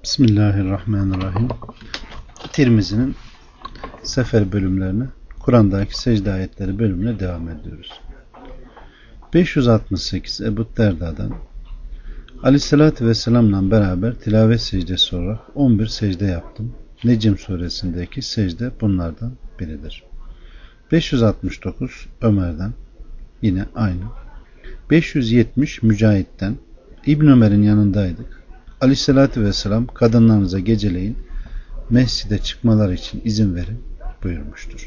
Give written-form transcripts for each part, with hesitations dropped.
Bismillahirrahmanirrahim. Tirmizi'nin Sefer bölümlerini, Kur'an'daki secde ayetleri bölümüne devam ediyoruz. 568 Ebu Derda'dan Aleyhisselatü Vesselam'la beraber tilavet secdesi olarak 11 secde yaptım. Necm suresindeki secde bunlardan biridir. 569 Ömer'den yine aynı. 570 Mücahit'ten İbn Ömer'in yanındaydık. Aleyhissalatü vesselam kadınlarınıza geceleyin mescide çıkmalar için izin verin buyurmuştur.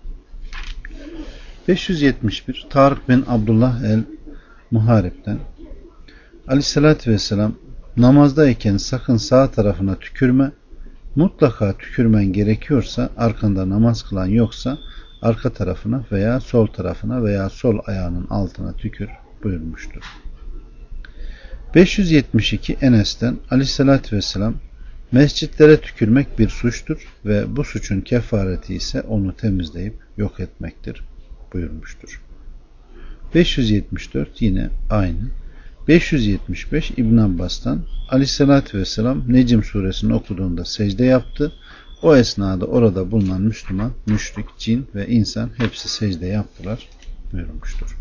571 Tarık bin Abdullah el-Muharib'den Aleyhissalatü vesselam namazdayken sakın sağ tarafına tükürme, mutlaka tükürmen gerekiyorsa arkanda namaz kılan yoksa arka tarafına veya sol tarafına veya sol ayağının altına tükür buyurmuştur. 572 Enes'ten Aleyhisselatü Vesselam mescitlere tükürmek bir suçtur ve bu suçun kefareti ise onu temizleyip yok etmektir buyurmuştur. 574 yine aynı. 575 İbn Abbas'tan Aleyhisselatü Vesselam Necm suresini okuduğunda secde yaptı. O esnada orada bulunan Müslüman, müşrik, cin ve insan hepsi secde yaptılar buyurmuştur.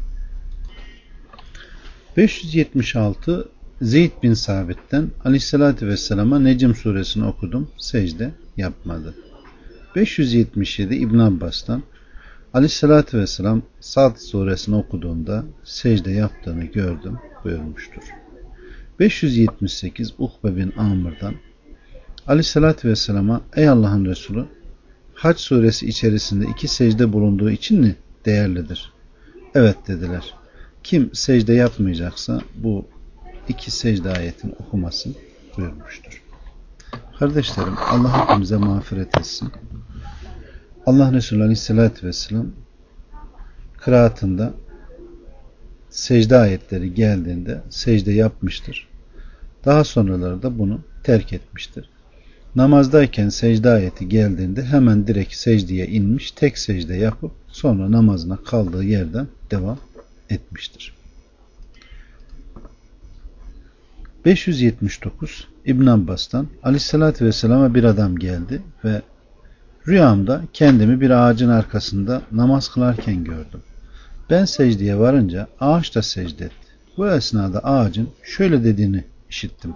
576 Zeyd bin Sabit'ten Aleyhisselatü Vesselam'a Necm suresini okudum, secde yapmadı. 577 İbn Abbas'tan Aleyhisselatü Vesselam Sad suresini okuduğunda secde yaptığını gördüm buyurmuştur. 578 Ukbe bin Amr'dan Aleyhisselatü Vesselam'a ey Allah'ın Resulü, Hac suresi içerisinde 2 secde bulunduğu için mi değerlidir? Evet dediler. Kim secde yapmayacaksa bu 2 secde ayetini okumasın buyurmuştur. Kardeşlerim, Allah hepimize mağfiret etsin. Allah Resulü Aleyhisselatü Vesselam kıraatında secde ayetleri geldiğinde secde yapmıştır. Daha sonraları da bunu terk etmiştir. Namazdayken secde ayeti geldiğinde hemen direkt secdeye inmiş, tek secde yapıp sonra namazına kaldığı yerden devam etmiştir. 579 İbn Abbas'tan Aleyhisselatü Vesselam'a bir adam geldi ve rüyamda kendimi bir ağacın arkasında namaz kılarken gördüm. Ben secdeye varınca ağaç da secde etti. Bu esnada ağacın şöyle dediğini işittim.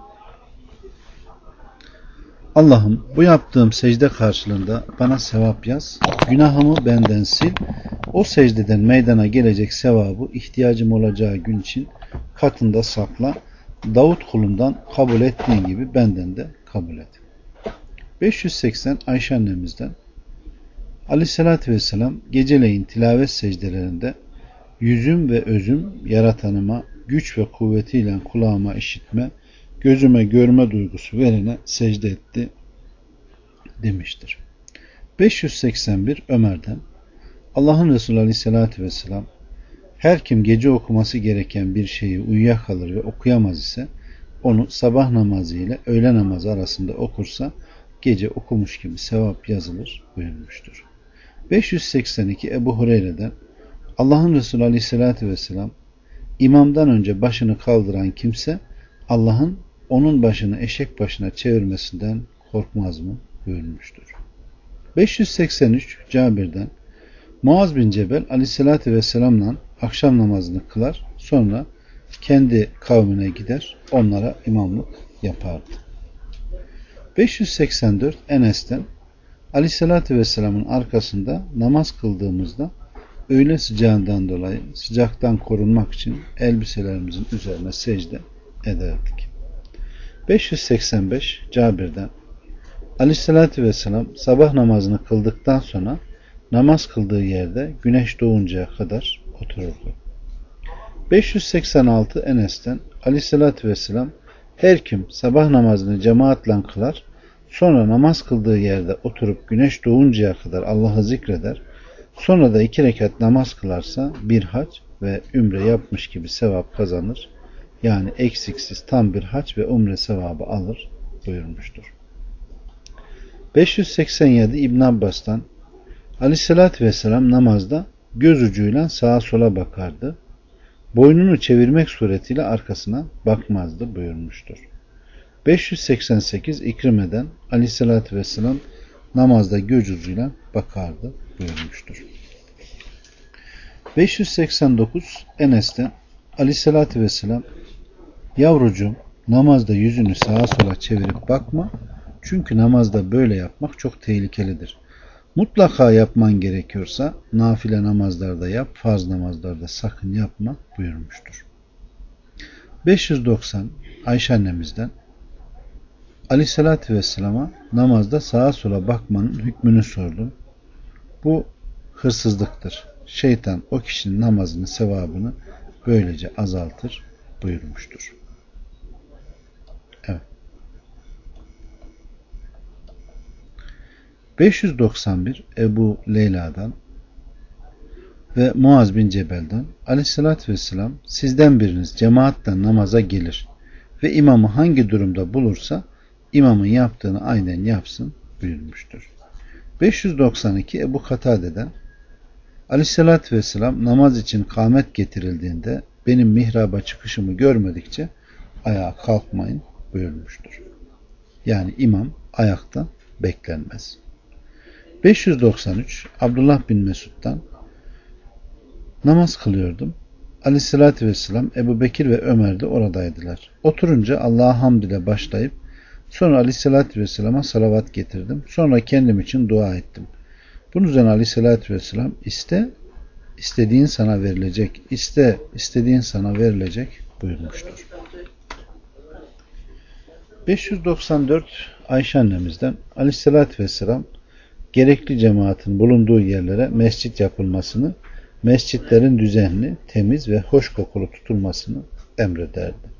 Allah'ım bu yaptığım secde karşılığında bana sevap yaz, günahımı benden sil, o secdeden meydana gelecek sevabı ihtiyacım olacağı gün için katında sakla, Davut kulundan kabul ettiğin gibi benden de kabul et. 580 Ayşe annemizden Aleyhisselatü Vesselam geceleyin tilavet secdelerinde yüzüm ve özüm yaratanıma güç ve kuvvetiyle kulağıma işitme, gözüme görme duygusu verene secde etti demiştir. 581 Ömer'den Allah'ın Resulü Aleyhisselatü Vesselam her kim gece okuması gereken bir şeyi uyuyakalır ve okuyamaz ise onu sabah namazı ile öğle namazı arasında okursa gece okumuş gibi sevap yazılır buyurmuştur. 582 Ebu Hureyre'den Allah'ın Resulü Aleyhisselatü Vesselam imamdan önce başını kaldıran kimse Allah'ın onun başını eşek başına çevirmesinden korkmaz mı buyurmuştur. 583 Cabir'den Muaz bin Cebel Aleyhisselatü Vesselam'la akşam namazını kılar, sonra kendi kavmine gider, onlara imamlık yapardı. 584 Enes'ten Aleyhisselatü Vesselam'ın arkasında namaz kıldığımızda öğle sıcağından dolayı sıcaktan korunmak için elbiselerimizin üzerine secde ederdik. 585 Cabir'den Aleyhisselatü Vesselam sabah namazını kıldıktan sonra namaz kıldığı yerde güneş doğuncaya kadar otururdu. 586 Enes'ten Aleyhisselatü Vesselam her kim sabah namazını cemaatle kılar, sonra namaz kıldığı yerde oturup güneş doğuncaya kadar Allah'ı zikreder, sonra da 2 rekat namaz kılarsa bir hac ve ümre yapmış gibi sevap kazanır. Yani eksiksiz tam bir hac ve umre sevabı alır buyurmuştur. 587 İbn Abbas'tan Aleyhisselatü Vesselam namazda göz ucuyla sağa sola bakardı. Boynunu çevirmek suretiyle arkasına bakmazdı buyurmuştur. 588 İkrime'den Aleyhisselatü Vesselam namazda göz ucuyla bakardı buyurmuştur. 589 Enes'ten Aleyhisselatü Vesselam yavrucuğum namazda yüzünü sağa sola çevirip bakma, çünkü namazda böyle yapmak çok tehlikelidir. Mutlaka yapman gerekiyorsa nafile namazlarda yap, farz namazlarda sakın yapma buyurmuştur. 590 Ayşe annemizden Aleyhisselatü Vesselam'a namazda sağa sola bakmanın hükmünü sordum. Bu hırsızlıktır. Şeytan o kişinin namazını, sevabını böylece azaltır buyurmuştur. Evet. 591 Ebu Leyla'dan ve Muaz bin Cebel'den Aleyhisselatü Vesselam sizden biriniz cemaatle namaza gelir ve imamı hangi durumda bulursa imamın yaptığını aynen yapsın buyurmuştur. 592 Ebu Katade'den Aleyhisselatü Vesselam namaz için kâmet getirildiğinde benim mihraba çıkışımı görmedikçe ayağa kalkmayın buyurmuştur. Yani imam ayakta beklenmez. 593 Abdullah bin Mesud'dan namaz kılıyordum. Aleyhissalatü vesselam Ebu Bekir ve Ömer de oradaydılar. Oturunca Allah'a hamd ile başlayıp sonra Aleyhissalatü vesselama salavat getirdim. Sonra kendim için dua ettim. Bunun üzerine Aleyhissalatü vesselam istediğin sana verilecek, istediğin sana verilecek buyurmuştur. 594 Ayşe annemizden Aleyhissalatü vesselam gerekli cemaatin bulunduğu yerlere mescit yapılmasını, mescitlerin düzenli, temiz ve hoş kokulu tutulmasını emrederdi.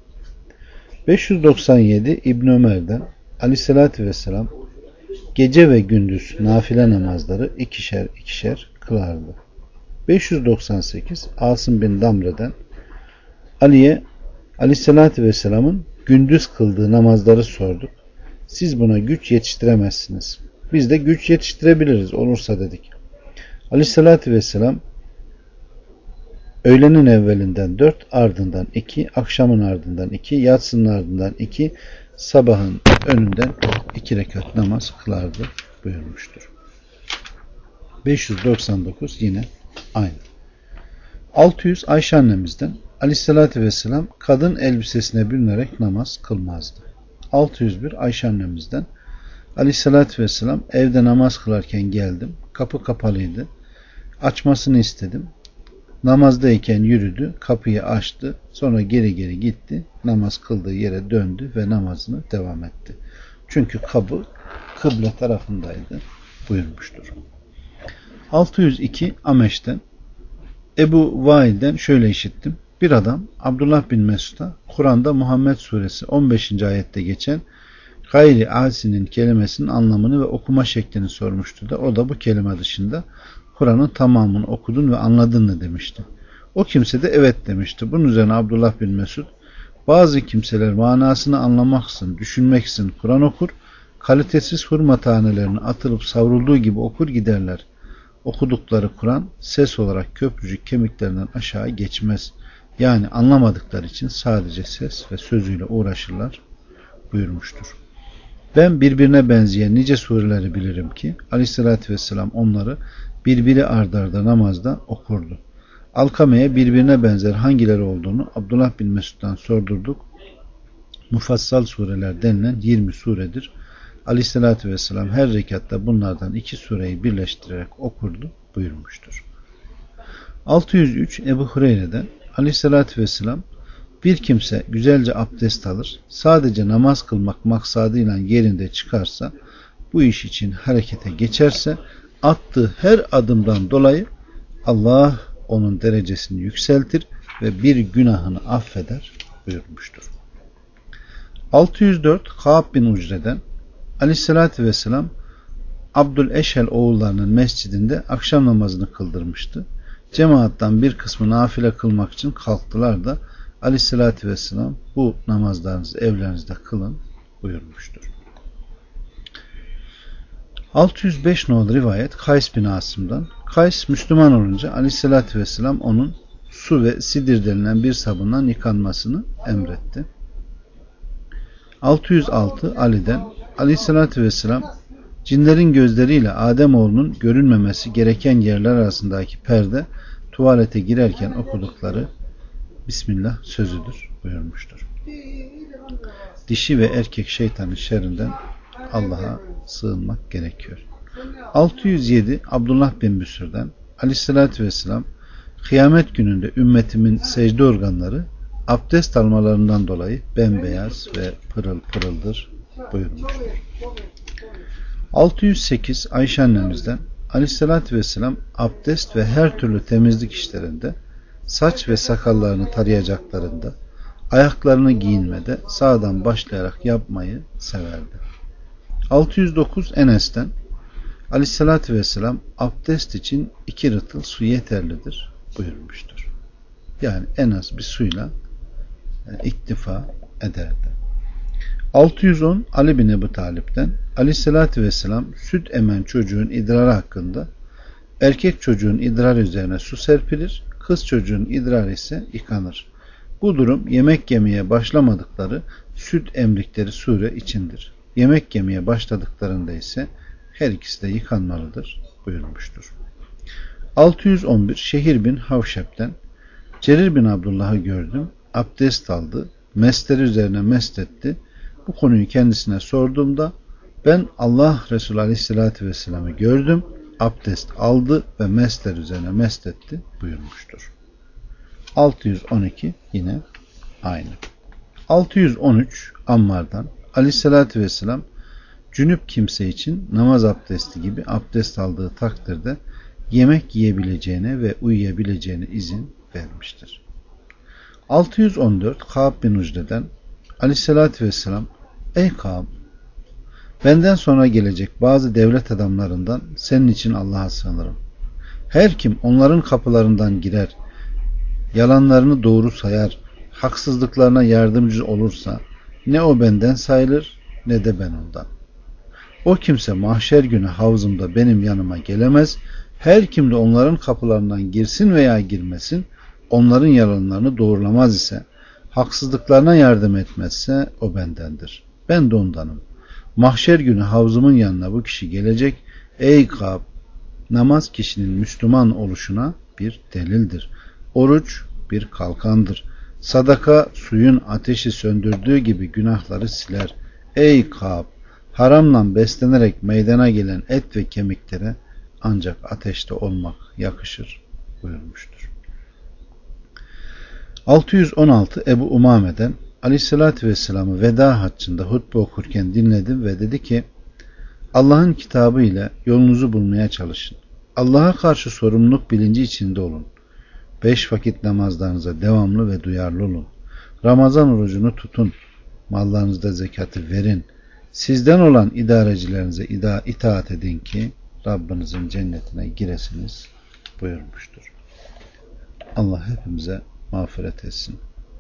597 İbn Ömer'den Aleyhissalatü vesselam gece ve gündüz nafile namazları ikişer ikişer kılardı. 598 Asım bin Damre'den Ali'ye Aleyhissalatü vesselamın gündüz kıldığı namazları sorduk. Siz buna güç yetiştiremezsiniz. Biz de güç yetiştirebiliriz olursa dedik. Aleyhissalatü vesselam öğlenin evvelinden 4, ardından 2, akşamın ardından 2, yatsının ardından 2, sabahın önünden 2 rekat namaz kılardı buyurmuştur. 599 yine aynı. 600 Ayşe annemizden Aleyhissalatü vesselam kadın elbisesine bürünerek namaz kılmazdı. 601 Ayşe annemizden Aleyhissalatü vesselam evde namaz kılarken geldim. Kapı kapalıydı. Açmasını istedim. Namazdayken yürüdü. Kapıyı açtı. Sonra geri geri gitti. Namaz kıldığı yere döndü ve namazını devam etti. Çünkü kapı kıble tarafındaydı buyurmuştur. 602 Ameş'ten Ebu Vail'den şöyle işittim. Bir adam Abdullah bin Mesud'a Kur'an'da Muhammed suresi 15. ayette geçen gayri asinin kelimesinin anlamını ve okuma şeklini sormuştu da o da bu kelime dışında Kur'an'ın tamamını okudun ve anladın mı demişti. O kimse de evet demişti. Bunun üzerine Abdullah bin Mesud bazı kimseler manasını anlamaksın, düşünmeksin Kur'an okur, kalitesiz hurma tanelerini atılıp savrulduğu gibi okur giderler. Okudukları Kur'an ses olarak köprücük kemiklerinden aşağı geçmez. Yani anlamadıkları için sadece ses ve sözüyle uğraşırlar buyurmuştur. Ben birbirine benzeyen nice sureleri bilirim ki Aleyhisselatü Vesselam onları birbiri arda arda namazda okurdu. Alkame'ye birbirine benzer hangileri olduğunu Abdullah bin Mesud'dan sordurduk. Mufassal sureler denilen 20 suredir. Aleyhisselatü Vesselam her rekatta bunlardan 2 sureyi birleştirerek okurdu buyurmuştur. 603 Ebu Hureyre'den Aleyhisselatü Vesselam bir kimse güzelce abdest alır, sadece namaz kılmak maksadıyla yerinde çıkarsa, bu iş için harekete geçerse, attığı her adımdan dolayı Allah onun derecesini yükseltir ve bir günahını affeder buyurmuştur. 604 Kâb bin Ucre'den Aleyhisselatü Vesselam Abdüleşhel oğullarının mescidinde akşam namazını kıldırmıştı. Cemaattan bir kısmı nafile kılmak için kalktılar da Aleyhisselatü Vesselam bu namazlarınızı evlerinizde kılın buyurmuştur. 605 nolu rivayet Kays bin Asım'dan. Kays Müslüman olunca Aleyhisselatü Vesselam onun su ve sidir denilen bir sabundan yıkanmasını emretti. 606 Ali'den Aleyhisselatü Vesselam cinlerin gözleriyle Ademoğlunun görünmemesi gereken yerler arasındaki perde tuvalete girerken okudukları Bismillah sözüdür buyurmuştur. Dişi ve erkek şeytanın şerrinden Allah'a sığınmak gerekiyor. 607 Abdullah bin Büsür'den Aleyhisselatü Vesselam kıyamet gününde ümmetimin secde organları abdest almalarından dolayı bembeyaz ve pırıl pırıldır buyurmuştur. 608 Ayşe annemizden Aleyhisselatü Vesselam abdest ve her türlü temizlik işlerinde, saç ve sakallarını tarayacaklarında, ayaklarını giyinmede sağdan başlayarak yapmayı severdi. 609 Enes'ten Aleyhisselatü Vesselam abdest için 2 rıtıl su yeterlidir buyurmuştur. Yani en az bir suyla iktifa ederdi. 610 Ali bin Ebu Talip'ten Aleyhisselatü Vesselam süt emen çocuğun idrarı hakkında erkek çocuğun idrarı üzerine su serpilir, kız çocuğun idrarı ise yıkanır. Bu durum yemek yemeye başlamadıkları süt emdikleri sure içindir. Yemek yemeye başladıklarında ise her ikisi de yıkanmalıdır buyurmuştur. 611 Şehir bin Havşep'ten Cerir bin Abdullah'ı gördüm, abdest aldı, mesleri üzerine mest etti. Bu konuyu kendisine sorduğumda ben Allah Resulü Aleyhisselatü Vesselam'ı gördüm, abdest aldı ve mesler üzerine mest etti buyurmuştur. 612 yine aynı. 613 Ammar'dan Aleyhisselatü Vesselam cünüp kimse için namaz abdesti gibi abdest aldığı takdirde yemek yiyebileceğine ve uyuyabileceğine izin vermiştir. 614 Kâb bin Ucde'den Aleyhisselatü Vesselam ey Kâb, benden sonra gelecek bazı devlet adamlarından senin için Allah'a sığınırım. Her kim onların kapılarından girer, yalanlarını doğru sayar, haksızlıklarına yardımcı olursa ne o benden sayılır ne de ben ondan. O kimse mahşer günü havzımda benim yanıma gelemez. Her kim de onların kapılarından girsin veya girmesin, onların yalanlarını doğrulamaz ise, haksızlıklarına yardım etmezse o bendendir. Ben de ondanım. Mahşer günü havzımın yanına bu kişi gelecek. Ey Kâb, namaz kişinin Müslüman oluşuna bir delildir. Oruç bir kalkandır. Sadaka suyun ateşi söndürdüğü gibi günahları siler. Ey Kâb, haramla beslenerek meydana gelen et ve kemiklere ancak ateşte olmak yakışır buyurmuştur. 616 Ebu Umame'den Aleyhisselatü Vesselam'ı veda haccında hutbe okurken dinledim ve dedi ki Allah'ın kitabı ile yolunuzu bulmaya çalışın. Allah'a karşı sorumluluk bilinci içinde olun. 5 vakit namazlarınıza devamlı ve duyarlı olun. Ramazan orucunu tutun. Mallarınızda zekatı verin. Sizden olan idarecilerinize itaat edin ki Rabbinizin cennetine giresiniz buyurmuştur. Allah hepimize mağfiret etsin.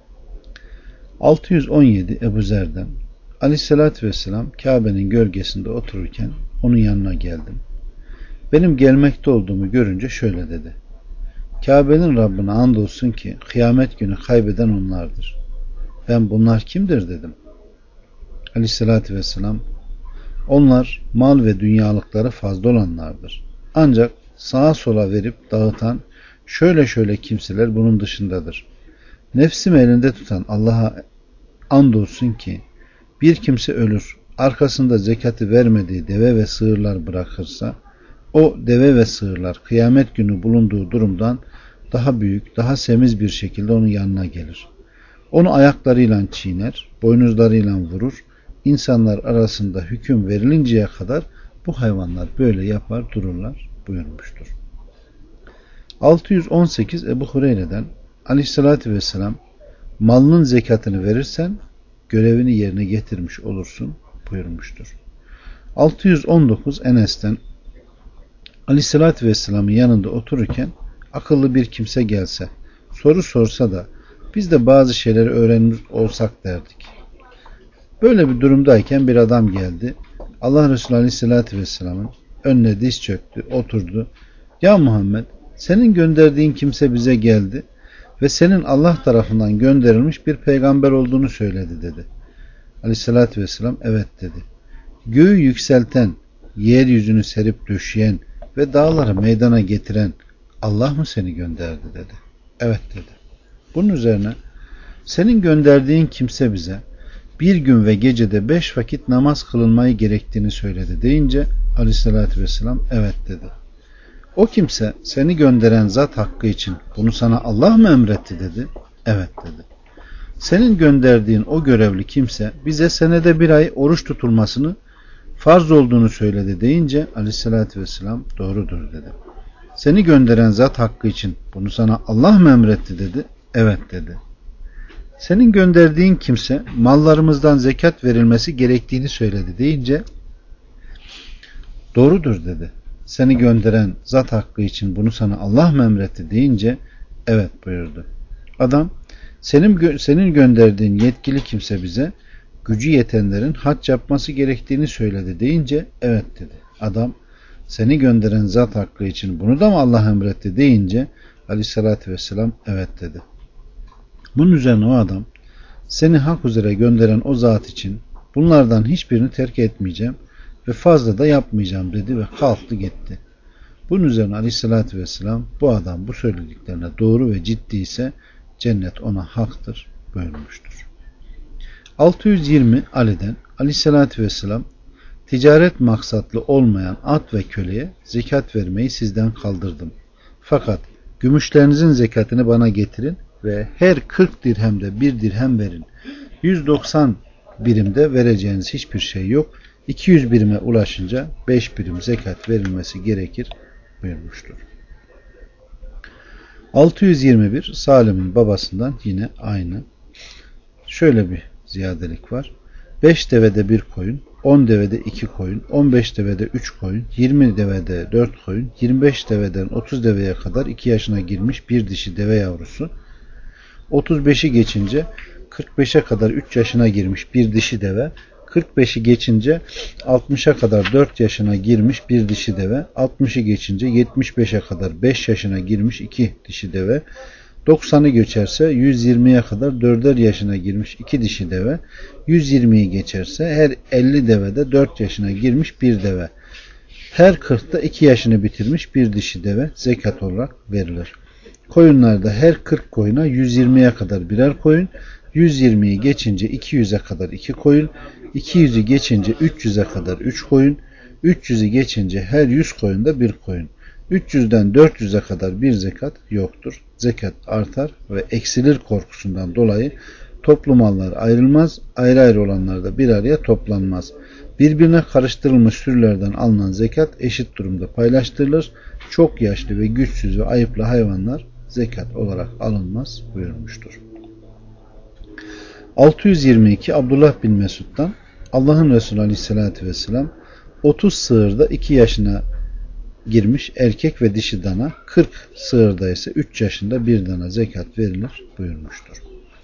617 Ebu Zer'den Aleyhisselatü Vesselam Kabe'nin gölgesinde otururken onun yanına geldim. Benim gelmekte olduğumu görünce şöyle dedi. Kabe'nin Rabbine andolsun ki kıyamet günü kaybeden onlardır. Ben bunlar kimdir dedim. Aleyhisselatü Vesselam onlar mal ve dünyalıkları fazla olanlardır. Ancak sağa sola verip dağıtan şöyle kimseler bunun dışındadır. Nefsimi elinde tutan Allah'a andolsun ki bir kimse ölür, arkasında zekatı vermediği deve ve sığırlar bırakırsa o deve ve sığırlar kıyamet günü bulunduğu durumdan daha büyük, daha semiz bir şekilde onun yanına gelir. Onu ayaklarıyla çiğner, boynuzlarıyla vurur, insanlar arasında hüküm verilinceye kadar bu hayvanlar böyle yapar dururlar buyurmuştur. 618 Ebu Hureyre'den Aleyhisselatü Vesselam malının zekatını verirsen görevini yerine getirmiş olursun buyurmuştur. 619 Enes'ten Aleyhisselatü Vesselam'ın yanında otururken akıllı bir kimse gelse soru sorsa da biz de bazı şeyleri öğrenmiş olsak derdik. Böyle bir durumdayken bir adam geldi. Allah Resulü Aleyhisselatü Vesselam'ın önüne diz çöktü, oturdu. Ya Muhammed, senin gönderdiğin kimse bize geldi ve senin Allah tarafından gönderilmiş bir peygamber olduğunu söyledi dedi. Aleyhissalatü vesselam evet dedi. Göğü yükselten, yeryüzünü serip döşeyen ve dağları meydana getiren Allah mı seni gönderdi dedi. Evet dedi. Bunun üzerine senin gönderdiğin kimse bize bir gün ve gecede 5 vakit namaz kılınmayı gerektiğini söyledi deyince Aleyhissalatü vesselam evet dedi. O kimse seni gönderen zat hakkı için bunu sana Allah mı emretti dedi. Evet dedi. Senin gönderdiğin o görevli kimse bize senede bir ay oruç tutulmasını farz olduğunu söyledi deyince Aleyhissalatü vesselam doğrudur dedi. Seni gönderen zat hakkı için bunu sana Allah mı emretti dedi. Evet dedi. Senin gönderdiğin kimse mallarımızdan zekat verilmesi gerektiğini söyledi deyince doğrudur dedi. Seni gönderen zat hakkı için bunu sana Allah mı emretti deyince evet buyurdu. Adam senin gönderdiğin yetkili kimse bize gücü yetenlerin hac yapması gerektiğini söyledi deyince evet dedi. Adam seni gönderen zat hakkı için bunu da mı Allah emretti deyince Aleyhissalatü vesselam evet dedi. Bunun üzerine o adam seni hak üzere gönderen o zat için bunlardan hiçbirini terk etmeyeceğim ve fazla da yapmayacağım dedi ve kalktı gitti. Bunun üzerine Aleyhissalatü vesselam bu adam bu söylediklerine doğru ve ciddi ise cennet ona haktır buyurmuştur. 620 Ali'den Aleyhissalatü vesselam ticaret maksatlı olmayan at ve köleye zekat vermeyi sizden kaldırdım. Fakat gümüşlerinizin zekatını bana getirin ve her 40 dirhemde bir dirhem verin. 190 birimde vereceğiniz hiçbir şey yok. 200 birime ulaşınca 5 birim zekat verilmesi gerekir buyurmuştur. 621 Salim'in babasından yine aynı. Şöyle bir ziyadelik var. 5 devede 1 koyun, 10 devede 2 koyun, 15 devede 3 koyun, 20 devede 4 koyun, 25 deveden 30 deveye kadar 2 yaşına girmiş bir dişi deve yavrusu, 35'i geçince 45'e kadar 3 yaşına girmiş bir dişi deve, 45'i geçince 60'a kadar 4 yaşına girmiş bir dişi deve, 60'ı geçince 75'e kadar 5 yaşına girmiş 2 dişi deve, 90'ı geçerse 120'ye kadar 4'er yaşına girmiş 2 dişi deve, 120'yi geçerse her 50 devede 4 yaşına girmiş bir deve, her 40'ta 2 yaşını bitirmiş bir dişi deve zekat olarak verilir. Koyunlarda her 40 koyuna 120'ye kadar birer koyun, 120'yi geçince 200'e kadar 2 koyun, 200'ü geçince 300'e kadar 3 koyun, 300'ü geçince her 100 koyunda 1 koyun. 300'den 400'e kadar bir zekat yoktur. Zekat artar ve eksilir korkusundan dolayı toplu mallar ayrılmaz, ayrı ayrı olanlar da bir araya toplanmaz. Birbirine karıştırılmış sürülerden alınan zekat eşit durumda paylaştırılır. Çok yaşlı ve güçsüz ve ayıplı hayvanlar zekat olarak alınmaz buyurmuştur. 622 Abdullah bin Mesud'dan Allah'ın Resulü Aleyhisselatü Vesselam 30 sığırda 2 yaşına girmiş erkek ve dişi dana, 40 sığırda ise 3 yaşında bir dana zekat verilir buyurmuştur.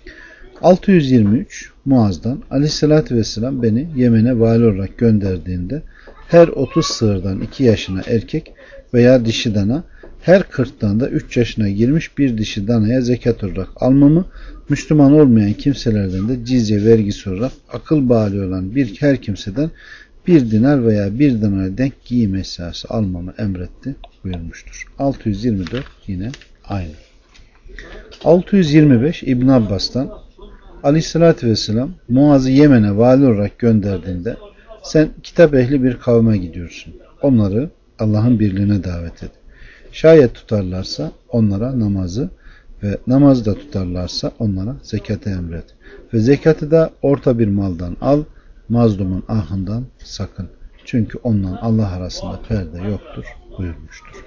623 Muaz'dan Aleyhisselatü Vesselam beni Yemen'e vali olarak gönderdiğinde her 30 sığırdan 2 yaşına erkek veya dişi dana, her 40'tan da 3 yaşına girmiş bir dişi danaya zekat olarak almamı, Müslüman olmayan kimselerden de cizye vergisi olarak akıl bali olan her kimseden bir dinar veya bir dinara denk giyim eşyası almamı emretti buyurmuştur. 624 yine aynı. 625 İbn Abbas'tan Aleyhissalatü Vesselam Muaz'ı Yemen'e vali olarak gönderdiğinde sen kitap ehli bir kavme gidiyorsun. Onları Allah'ın birliğine davet et. Şayet tutarlarsa onlara namazı ve namazı da tutarlarsa onlara zekatı emret. Ve zekatı da orta bir maldan al, mazlumun ahından sakın. Çünkü onunla Allah arasında perde yoktur buyurmuştur.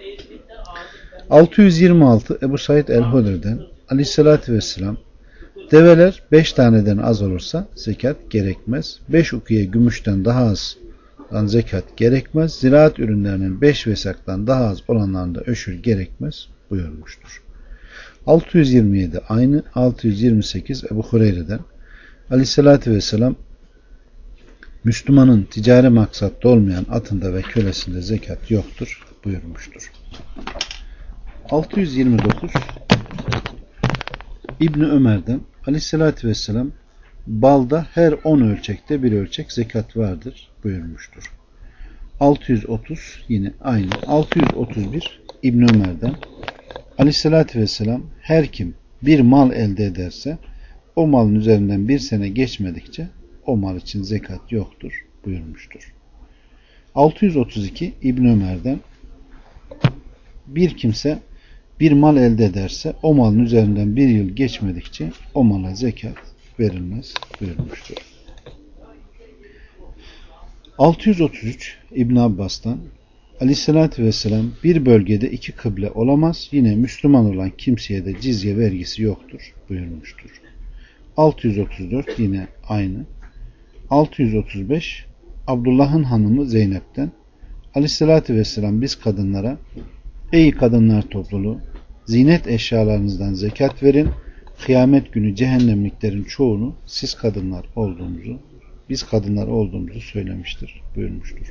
626 Ebu Said el-Hudri'den Aleyhissalatü Vesselam develer 5 taneden az olursa zekat gerekmez. 5 ukiye gümüşten daha azdan zekat gerekmez. Ziraat ürünlerinin 5 vesaktan daha az olanlarında öşür gerekmez buyurmuştur. 627 aynı. 628 Ebu Hureyre'den Aleyhissalatü Vesselam Müslümanın ticari maksatlı olmayan atında ve kölesinde zekat yoktur buyurmuştur. 629 İbni Ömer'den Aleyhissalatü Vesselam balda her 10 ölçekte bir ölçek zekat vardır buyurmuştur. 630 yine aynı. 631 İbn Ömer'den Aleyhisselatü Vesselam her kim bir mal elde ederse o malın üzerinden bir sene geçmedikçe o mal için zekat yoktur buyurmuştur. 632 İbn Ömer'den bir kimse bir mal elde ederse o malın üzerinden bir yıl geçmedikçe o mala zekat verilmez buyurmuştur. 633 İbn Abbas'tan Aleyhisselatü Vesselam bir bölgede iki kıble olamaz, yine Müslüman olan kimseye de cizye vergisi yoktur buyurmuştur. 634 yine aynı. 635 Abdullah'ın hanımı Zeynep'ten Aleyhisselatü Vesselam biz kadınlara ey kadınlar topluluğu zinet eşyalarınızdan zekat verin, kıyamet günü cehennemliklerin çoğunu biz kadınlar olduğumuzu söylemiştir buyurmuştur.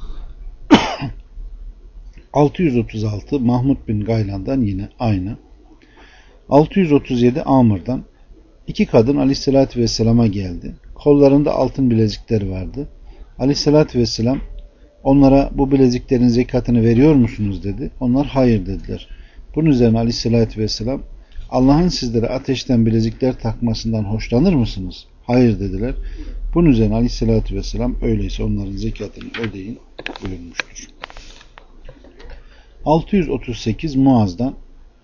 636 Mahmud bin Gaylan'dan yine aynı. 637 Amr'dan iki kadın Aleyhisselatü Vesselam'a geldi. Kollarında altın bilezikleri vardı. Aleyhisselatü Vesselam onlara bu bileziklerin zekatını veriyor musunuz dedi. Onlar hayır dediler. Bunun üzerine Aleyhisselatü Vesselam Allah'ın sizlere ateşten bilezikler takmasından hoşlanır mısınız? Hayır dediler. Bunun üzerine Aleyhisselatü Vesselam öyleyse onların zekatını ödeyin buyurmuştur. 638 Muaz'dan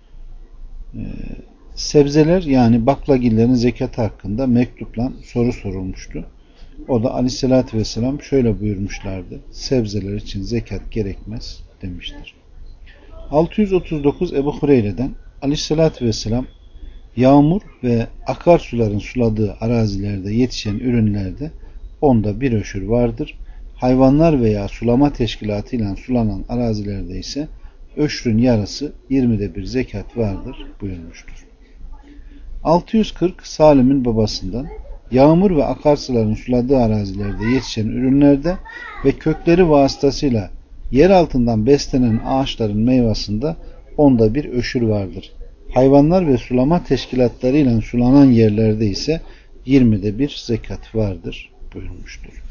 sebzeler yani baklagillerin zekatı hakkında mektupla soru sorulmuştu. O da Aleyhisselatü Vesselam şöyle buyurmuşlardı. Sebzeler için zekat gerekmez demiştir. 639 Ebu Hureyre'den Aleyhisselatü Vesselam yağmur ve akarsuların suladığı arazilerde yetişen ürünlerde onda bir öşür vardır. Hayvanlar veya sulama teşkilatıyla sulanan arazilerde ise öşrün yarısı 20'de bir zekat vardır buyurmuştur. 640 Salim'in babasından yağmur ve akarsuların suladığı arazilerde yetişen ürünlerde ve kökleri vasıtasıyla yer altından beslenen ağaçların meyvasında onda bir öşür vardır. Hayvanlar ve sulama teşkilatlarıyla sulanan yerlerde ise 20'de bir zekat vardır buyurmuştur.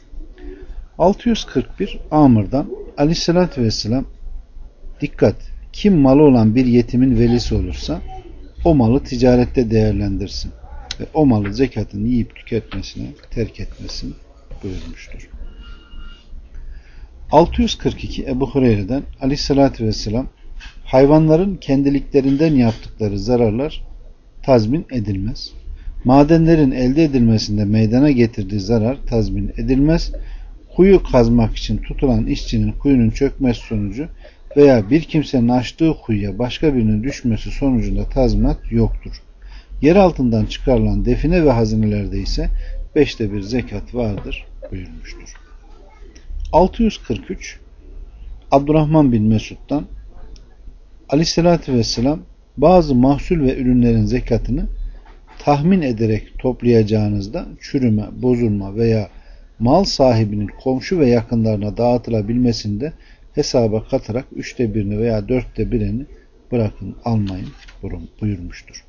641 Amr'dan Aleyhisselatü Vesselam dikkat! Kim malı olan bir yetimin velisi olursa o malı ticarette değerlendirsin ve o malı zekatını yiyip tüketmesine terk etmesin buyurmuştur. 642 Ebu Hureyre'den Aleyhisselatü Vesselam hayvanların kendiliklerinden yaptıkları zararlar tazmin edilmez. Madenlerin elde edilmesinde meydana getirdiği zarar tazmin edilmez. Kuyu kazmak için tutulan işçinin kuyunun çökmesi sonucu veya bir kimsenin açtığı kuyuya başka birinin düşmesi sonucunda tazminat yoktur. Yer altından çıkarılan define ve hazinelerde ise 5'te bir zekat vardır buyurmuştur. 643 Abdurrahman bin Mesud'dan Aleyhisselatü Vesselam bazı mahsul ve ürünlerin zekatını tahmin ederek toplayacağınızda çürüme, bozulma veya mal sahibinin komşu ve yakınlarına dağıtılabilmesinde hesaba katarak 3'te 1'ini veya 4'te 1'ini bırakın almayın buyurmuştur.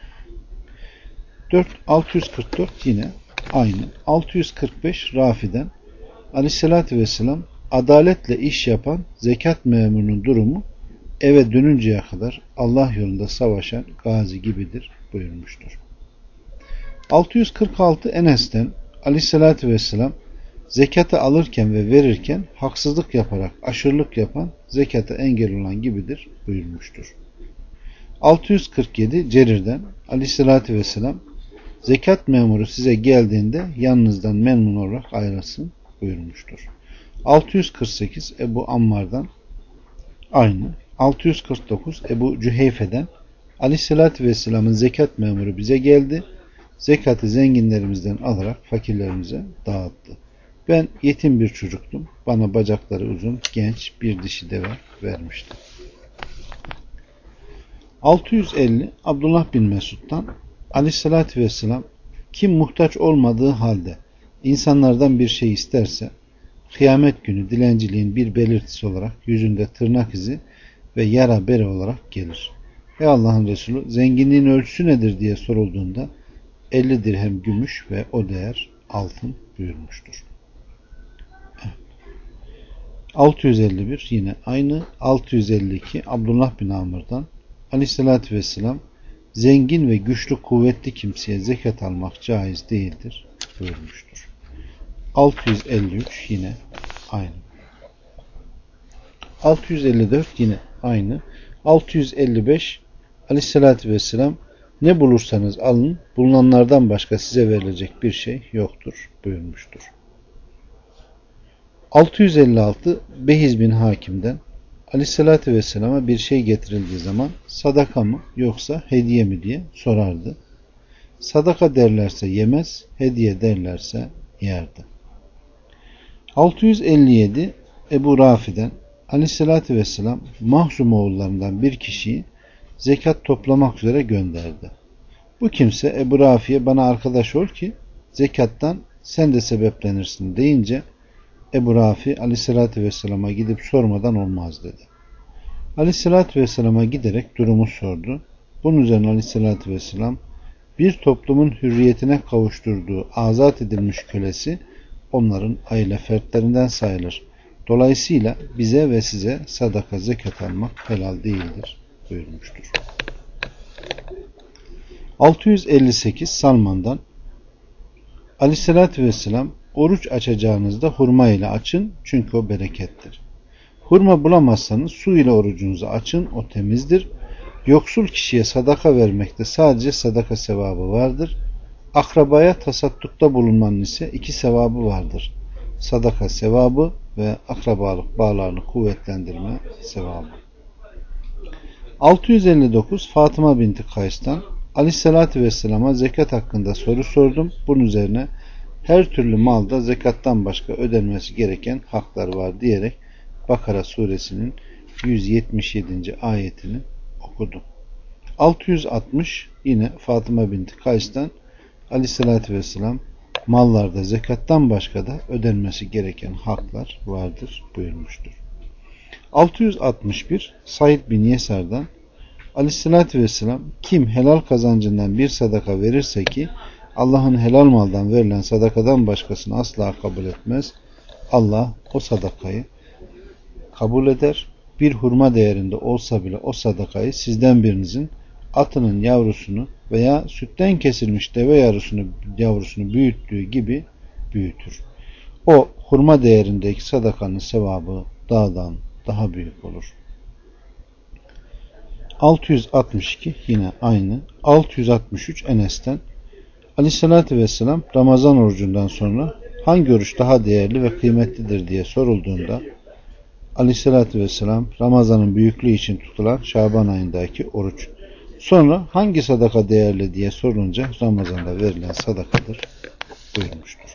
644 yine aynı. 645 Rafi'den Aleyhisselatü Vesselam adaletle iş yapan zekat memurunun durumu eve dönünceye kadar Allah yolunda savaşan gazi gibidir buyurmuştur. 646 Enes'ten Aleyhisselatü Vesselam zekatı alırken ve verirken haksızlık yaparak aşırılık yapan zekata engel olan gibidir buyurmuştur. 647 Cerir'den Aleyhisselatü Vesselam zekat memuru size geldiğinde yanınızdan memnun olarak ayrılsın buyurmuştur. 648 Ebu Ammar'dan aynı. 649 Ebu Cüheyfe'den Aleyhisselatü Vesselam'ın zekat memuru bize geldi. Zekatı zenginlerimizden alarak fakirlerimize dağıttı. Ben yetim bir çocuktum. Bana bacakları uzun, genç bir dişi deve vermişti. 650 Abdullah bin Mesud'dan Aleyhisselatü Vesselam kim muhtaç olmadığı halde insanlardan bir şey isterse kıyamet günü dilenciliğin bir belirtisi olarak yüzünde tırnak izi ve yara bere olarak gelir. Ey Allah'ın Resulü zenginliğin ölçüsü nedir diye sorulduğunda 50 dirhem gümüş ve o değer altın buyurmuştur. 651 yine aynı. 652 Abdullah bin Amr'dan Aleyhisselatü Vesselam zengin ve güçlü kuvvetli kimseye zekat almak caiz değildir buyurmuştur. 653 yine aynı. 654 yine aynı. 655 Aleyhisselatü Vesselam ne bulursanız alın, bulunanlardan başka size verilecek bir şey yoktur buyurmuştur. 656 Behiz bin Hakim'den Aleyhisselatü Vesselam'a bir şey getirildiği zaman sadaka mı yoksa hediye mi diye sorardı. Sadaka derlerse yemez, hediye derlerse yerdi. 657 Ebu Rafi'den Aleyhisselatü Vesselam Mahzum oğullarından bir kişiyi zekat toplamak üzere gönderdi. Bu kimse Ebu Rafi'ye bana arkadaş ol ki zekattan sen de sebeplenirsin deyince Ebu Rafi Aleyhisselatü Vesselam'a gidip sormadan olmaz dedi. Aleyhisselatü Vesselam'a giderek durumu sordu. Bunun üzerine Aleyhisselatü Vesselam bir toplumun hürriyetine kavuşturduğu azat edilmiş kölesi onların aile fertlerinden sayılır. Dolayısıyla bize ve size sadaka zekat almak helal değildir buyurmuştur. 658 Salman'dan Aleyhisselatü Vesselam oruç açacağınızda hurma ile açın çünkü o berekettir. Hurma bulamazsanız su ile orucunuzu açın, o temizdir. Yoksul kişiye sadaka vermekte sadece sadaka sevabı vardır. Akrabaya tasaddukta bulunmanın ise 2 sevabı vardır. Sadaka sevabı ve akrabalık bağlarını kuvvetlendirme sevabı. 659 Fatıma binti Kays'tan Aleyhisselatü Vesselam'a zekat hakkında soru sordum. Bunun üzerine her türlü malda zekattan başka ödenmesi gereken haklar var diyerek Bakara suresinin 177. ayetini okudu. 660 yine Fatıma binti Kays'tan Aleyhisselatü Vesselam mallarda zekattan başka da ödenmesi gereken haklar vardır buyurmuştur. 661 Said bin Yesar'dan Aleyhisselatü Vesselam kim helal kazancından bir sadaka verirse ki Allah'ın helal maldan verilen sadakadan başkasını asla kabul etmez. Allah o sadakayı kabul eder. Bir hurma değerinde olsa bile o sadakayı sizden birinizin atının yavrusunu veya sütten kesilmiş deve yavrusunu büyüttüğü gibi büyütür. O hurma değerindeki sadakanın sevabı dağdan daha büyük olur. 662 yine aynı. 663 Enes'ten Aleyhisselatü Vesselam Ramazan orucundan sonra hangi oruç daha değerli ve kıymetlidir diye sorulduğunda Aleyhisselatü Vesselam Ramazan'ın büyüklüğü için tutulan Şaban ayındaki oruç. Sonra hangi sadaka değerli diye sorulunca Ramazan'da verilen sadakadır buyurmuştur.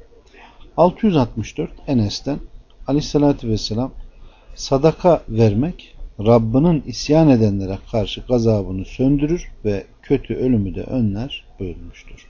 664 Enes'ten Aleyhisselatü Vesselam sadaka vermek Rabbinin isyan edenlere karşı gazabını söndürür ve kötü ölümü de önler buyurmuştur.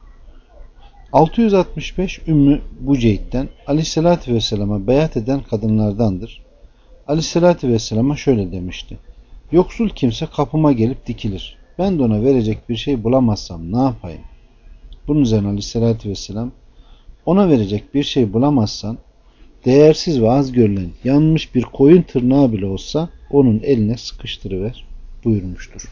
665 Ümmü Buceyd'den Aleyhisselatü Vesselam'a beyat eden kadınlardandır. Aleyhisselatü Vesselam'a şöyle demişti. Yoksul kimse kapıma gelip dikilir. Ben de ona verecek bir şey bulamazsam ne yapayım? Bunun üzerine Aleyhisselatü Vesselam ona verecek bir şey bulamazsan değersiz ve az görülen yanmış bir koyun tırnağı bile olsa onun eline sıkıştırıver buyurmuştur.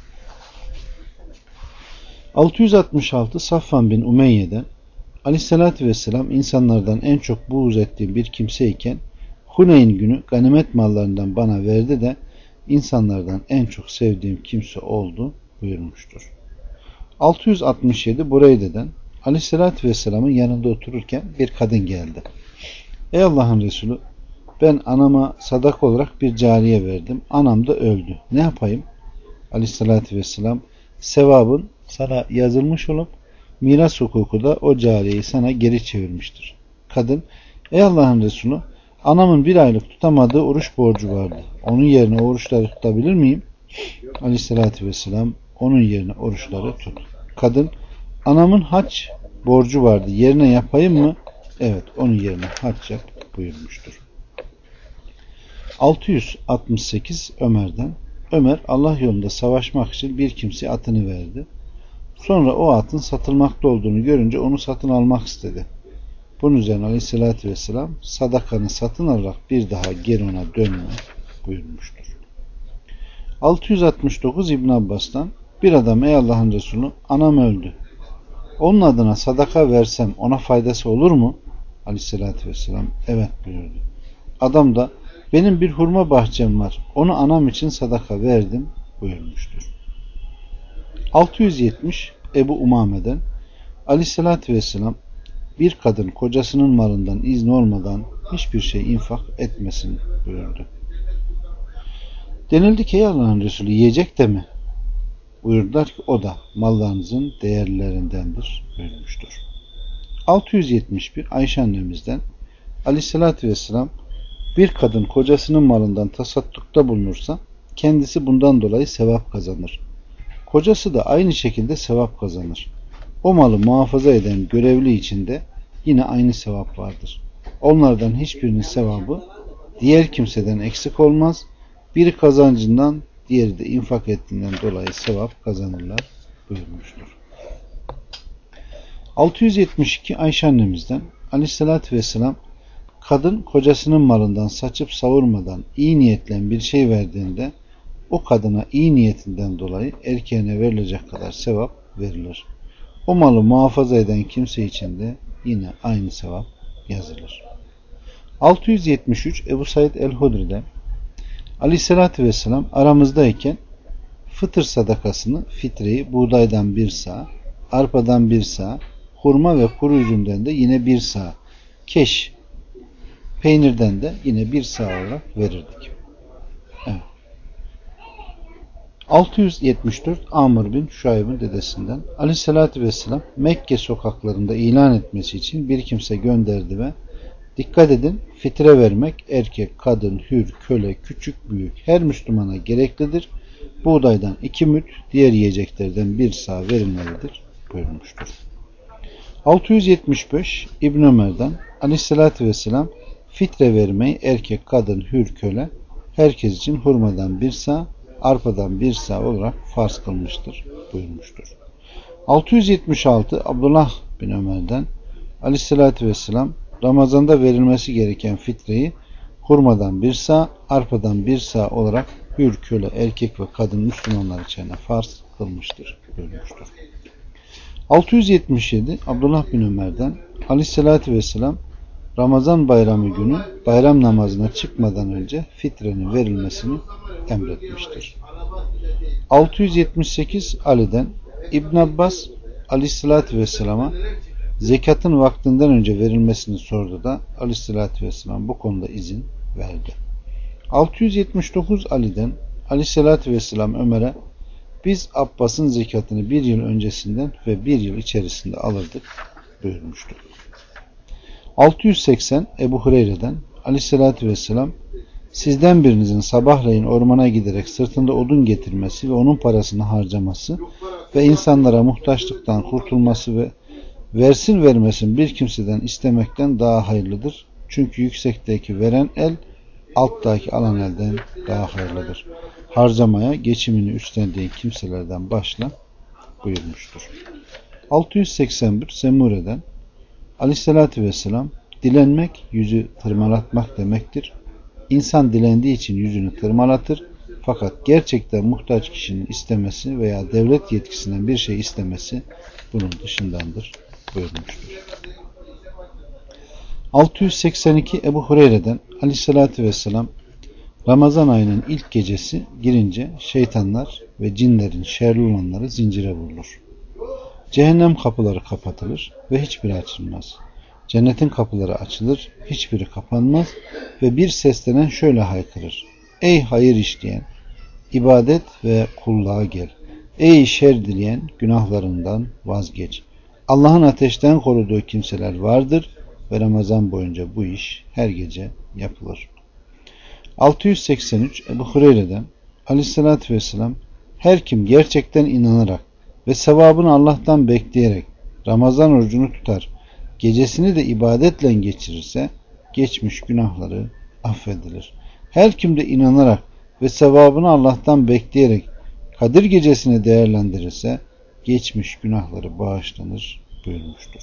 666 Safvan bin Umeyye'den Aleyhisselatü Vesselam insanlardan en çok buğz ettiğim bir kimseyken Huneyn günü ganimet mallarından bana verdi de insanlardan en çok sevdiğim kimse oldu buyurmuştur. 667 Bureyde'den Aleyhisselatü Vesselam'ın yanında otururken bir kadın geldi. Ey Allah'ın Resulü, ben anama sadaka olarak bir cariye verdim. Anam da öldü. Ne yapayım? Aleyhissalatü vesselam sevabın sana yazılmış olup miras hukuku da o cariyeyi sana geri çevirmiştir. Kadın, ey Allah'ın Resulü, anamın bir aylık tutamadığı oruç borcu vardı. Onun yerine oruçları tutabilir miyim? Aleyhissalatü vesselam, onun yerine oruçları tut. Kadın, anamın hac borcu vardı. Yerine yapayım mı? Evet, onun yerine hac yap buyurmuştur. 668 Ömer'den. Ömer Allah yolunda savaşmak için bir kimseye atını verdi. Sonra o atın satılmakta olduğunu görünce onu satın almak istedi. Bunun üzerine Aleyhisselatü Vesselam sadakanı satın alarak bir daha geri ona dönme buyurmuştur. 669 İbn Abbas'tan bir adam ey Allah'ın Resulü anam öldü. Onun adına sadaka versem ona faydası olur mu? Aleyhisselatü Vesselam evet buyurdu. Adam da benim bir hurma bahçem var. Onu anam için sadaka verdim buyurmuştur. 670 Ebu Umame'den Aleyhisselatü Vesselam bir kadın kocasının malından izni olmadan hiçbir şey infak etmesin buyurdu. Denildi ki ey Allah'ın Resulü yiyecek de mi? Buyurdular ki o da mallarınızın değerlerindendir buyurmuştur. 671 Ayşe annemizden Aleyhisselatü Vesselam bir kadın kocasının malından tasaddukta bulunursa kendisi bundan dolayı sevap kazanır. Kocası da aynı şekilde sevap kazanır. O malı muhafaza eden görevli için de yine aynı sevap vardır. Onlardan hiçbirinin sevabı diğer kimseden eksik olmaz. Biri kazancından, diğeri de infak ettiğinden dolayı sevap kazanırlar buyurmuştur. 672 Ayşe annemizden Aleyhisselatü Vesselam kadın kocasının malından saçıp savurmadan iyi niyetle bir şey verdiğinde o kadına iyi niyetinden dolayı erkeğine verilecek kadar sevap verilir. O malı muhafaza eden kimse için de yine aynı sevap yazılır. 673 Ebu Said el-Hudri'de Aleyhisselatü Vesselam aramızdayken fıtır sadakasını fitreyi buğdaydan bir sağ, arpadan bir sağ, hurma ve kuru üzümden de yine bir sağ, keş, peynirden de yine bir sağ olarak verirdik. Evet. 674 Amr bin Şuayb'ın dedesinden Aleyhisselatü Vesselam Mekke sokaklarında ilan etmesi için bir kimse gönderdi ve dikkat edin fitre vermek erkek, kadın, hür, köle, küçük, büyük her Müslümana gereklidir. Buğdaydan 2 müd, diğer yiyeceklerden bir sağ verilmelidir buyurmuştur. 675 İbn Ömer'den Aleyhisselatü Vesselam fitre vermeyi erkek, kadın, hür, köle herkes için hurmadan bir sağ, arpadan bir sağ olarak farz kılmıştır buyurmuştur. 676 Abdullah bin Ömer'den Aleyhisselatü Vesselam Ramazan'da verilmesi gereken fitreyi hurmadan bir sağ, arpadan bir sağ olarak hür, köle, erkek ve kadın Müslümanlar için farz kılmıştır buyurmuştur. 677 Abdullah bin Ömer'den Aleyhisselatü Vesselam Ramazan bayramı günü bayram namazına çıkmadan önce fitrenin verilmesini emretmiştir. 678 Ali'den İbn Abbas Aleyhisselatü Vesselam'a zekatın vaktinden önce verilmesini sordu da Aleyhisselatü Vesselam bu konuda izin verdi. 679 Ali'den Aleyhisselatü Vesselam Ömer'e biz Abbas'ın zekatını bir yıl öncesinden ve bir yıl içerisinde alırdık buyurmuştur. 680 Ebu Hureyre'den Aleyhisselatü Vesselam sizden birinizin sabahleyin ormana giderek sırtında odun getirmesi ve onun parasını harcaması ve insanlara muhtaçlıktan kurtulması ve versin vermesin bir kimseden istemekten daha hayırlıdır. Çünkü yüksekteki veren el alttaki alan elden daha hayırlıdır. Harcamaya geçimini üstlendiği kimselerden başla buyurmuştur. 681 Semure'den Aleyhisselatü Vesselam dilenmek yüzü tırmalatmak demektir. İnsan dilendiği için yüzünü tırmalatır. Fakat gerçekten muhtaç kişinin istemesi veya devlet yetkisinden bir şey istemesi bunun dışındandır buyurmuştur. 682 Ebu Hureyre'den Aleyhisselatü Vesselam Ramazan ayının ilk gecesi girince şeytanlar ve cinlerin şerli olanları zincire vurulur. Cehennem kapıları kapatılır ve hiçbiri açılmaz. Cennetin kapıları açılır, hiçbiri kapanmaz ve bir seslenen şöyle haykırır. Ey hayır işleyen, ibadet ve kulluğa gel. Ey şer dileyen, günahlarından vazgeç. Allah'ın ateşten koruduğu kimseler vardır ve Ramazan boyunca bu iş her gece yapılır. 683 Ebu Hureyre'den Aleyhisselatü Vesselam her kim gerçekten inanarak ve sevabını Allah'tan bekleyerek Ramazan orucunu tutar, gecesini de ibadetle geçirirse geçmiş günahları affedilir. Her kim de inanarak ve sevabını Allah'tan bekleyerek Kadir gecesini değerlendirirse geçmiş günahları bağışlanır buyurmuştur.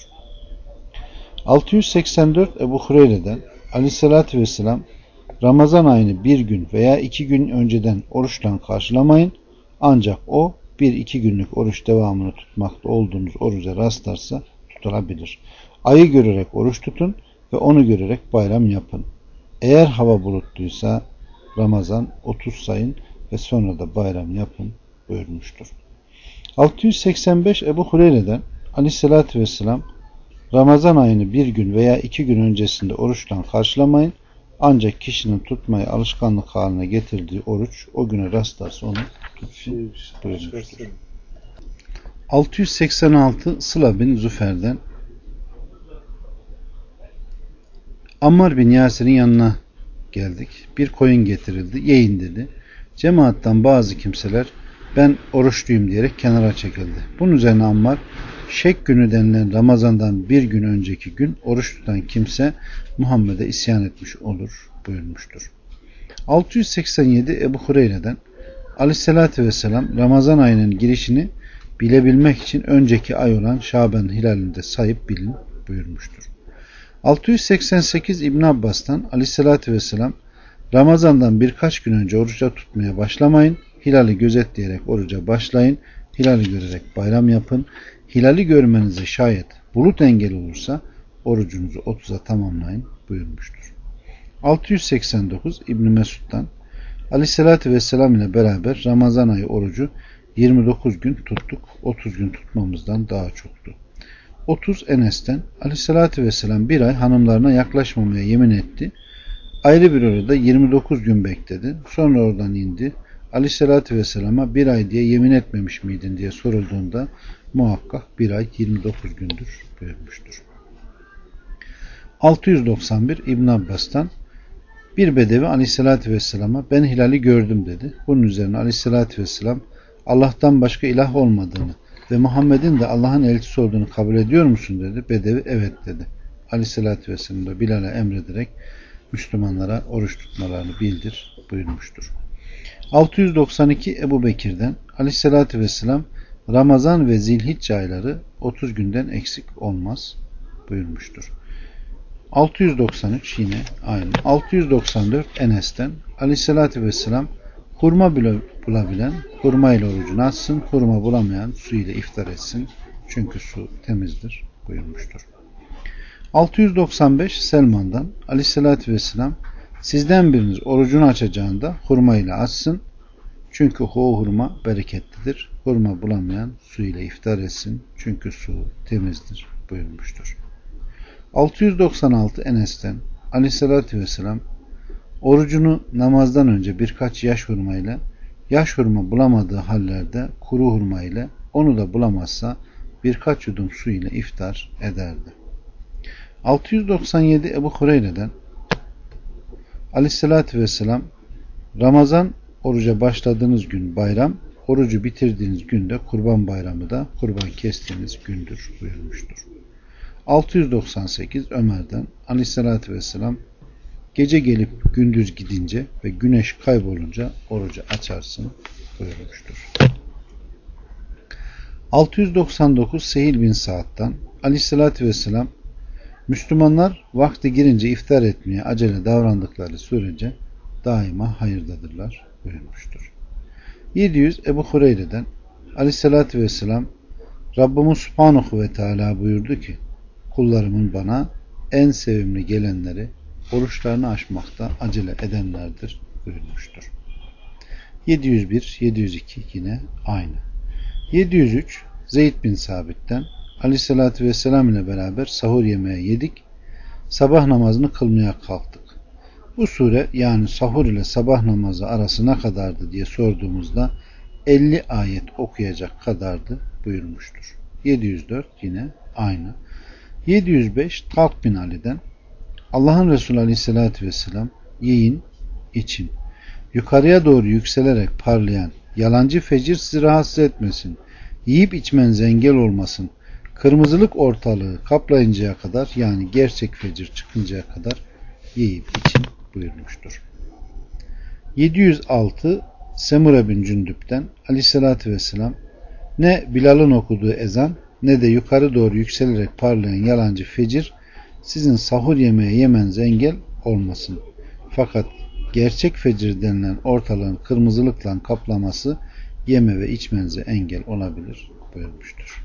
684 Ebu Hureyre'den Aleyhisselatü Vesselam Ramazan ayını bir gün veya 2 gün önceden oruçla karşılamayın. Ancak o 1-2 günlük oruç devamını tutmakta olduğunuz oruca rastlarsa tutulabilir. Ayı görerek oruç tutun ve onu görerek bayram yapın. Eğer hava bulutluysa Ramazan 30 sayın ve sonra da bayram yapın buyurmuştur. 685 Ebu Hureyre'den Aleyhisselatü Vesselam Ramazan ayını bir gün veya 2 gün öncesinde oruçla karşılamayın. Ancak kişinin tutmayı alışkanlık haline getirdiği oruç o güne rastlarsa onu tutsun buyurmuştur. 686 Sıla bin Züfer'den Ammar bin Yasir'in yanına geldik. Bir koyun getirildi. Yiyin dedi. Cemaattan bazı kimseler ben oruçluyum diyerek kenara çekildi. Bunun üzerine Ammar şek günü denilen Ramazan'dan bir gün önceki gün oruç tutan kimse Muhammed'e isyan etmiş olur buyurmuştur. 687 Ebu Hureyre'den Aleyhisselatü Vesselam Ramazan ayının girişini bilebilmek için önceki ay olan Şaban hilalinde sayıp bilin buyurmuştur. 688 İbn Abbas'tan Aleyhisselatü Vesselam Ramazan'dan birkaç gün önce oruca tutmaya başlamayın. Hilali gözetleyerek oruca başlayın. Hilali görerek bayram yapın. Hilali görmenize şayet bulut engel olursa orucunuzu 30'a tamamlayın buyurmuştur. 689 İbn Mesud'dan Aleyhisselatü Vesselam ile beraber Ramazan ayı orucu 29 gün tuttuk. 30 gün tutmamızdan daha çoktu. 30 Enes'ten Aleyhisselatü Vesselam bir ay hanımlarına yaklaşmamaya yemin etti. Ayrı bir orada 29 gün bekledi. Sonra oradan indi. Aleyhisselatü Vesselam'a bir ay diye yemin etmemiş miydin diye sorulduğunda muhakkak bir ay 29 gündür buyurmuştur. 691 İbn Abbas'tan bir bedevi Aleyhisselatü Vesselam'a ben hilali gördüm dedi. Bunun üzerine Aleyhisselatü Vesselam Allah'tan başka ilah olmadığını ve Muhammed'in de Allah'ın elçisi olduğunu kabul ediyor musun dedi. Bedevi evet dedi. Aleyhisselatü Vesselam da Bilal'e emrederek Müslümanlara oruç tutmalarını bildir buyurmuştur. 692 Ebu Bekir'den Aleyhisselatü Vesselam Ramazan ve Zilhicce ayları 30 günden eksik olmaz buyurmuştur. 693 yine aynı. 694 Enes'ten Aleyhisselatü Vesselam hurma bulabilen hurma ile orucunu açsın, hurma bulamayan su ile iftar etsin. Çünkü su temizdir buyurmuştur. 695 Selman'dan Aleyhisselatü Vesselam sizden biriniz orucunu açacağında hurma ile açsın. Çünkü o hurma bereketlidir. Hurma bulamayan su ile iftar etsin. Çünkü su temizdir buyurmuştur. 696 Enes'ten Aleyhisselatü Vesselam orucunu namazdan önce birkaç yaş hurma ile yaş hurma bulamadığı hallerde kuru hurma ile onu da bulamazsa birkaç yudum su ile iftar ederdi. 697 Ebu Hureyre'den Aleyhisselatü Vesselam Ramazan oruca başladığınız gün bayram, orucu bitirdiğiniz günde kurban bayramı da kurban kestiğiniz gündür buyurmuştur. 698 Ömer'den Aleyhisselatü Vesselam gece gelip gündüz gidince ve güneş kaybolunca orucu açarsın buyurmuştur. 699 Sehil bin Sa'd'dan Aleyhisselatü Vesselam Müslümanlar vakti girince iftar etmeye acele davrandıkları sürece daima hayırdadırlar buyurmuştur. 700 Ebu Hureyre'den Aleyhisselatü Vesselam Rabbimiz Subhanahu ve Teala buyurdu ki kullarımın bana en sevimli gelenleri oruçlarını aşmakta acele edenlerdir buyurmuştur. 701 702 yine aynı. 703 Zeyd bin Sabit'ten Aleyhisselatü Vesselam ile beraber sahur yemeği yedik. Sabah namazını kılmaya kalktık. Bu sure yani sahur ile sabah namazı arası ne kadardı diye sorduğumuzda 50 ayet okuyacak kadardı buyurmuştur. 704 yine aynı. 705 Talk bin Ali'den Allah'ın Resulü Aleyhisselatü Vesselam yiyin, için. Yukarıya doğru yükselerek parlayan yalancı fecir sizi rahatsız etmesin. Yiyip içmenize engel olmasın. Kırmızılık ortalığı kaplayıncaya kadar yani gerçek fecir çıkıncaya kadar yiyip için buyurmuştur. 706 Semure bin Cündüp'ten Aleyhisselatü Vesselam Ne Bilal'ın okuduğu ezan ne de yukarı doğru yükselerek parlayan yalancı fecir sizin sahur yemeği yemenize engel olmasın. Fakat gerçek fecir denilen ortalığın kırmızılıkla kaplaması yeme ve içmenize engel olabilir buyurmuştur.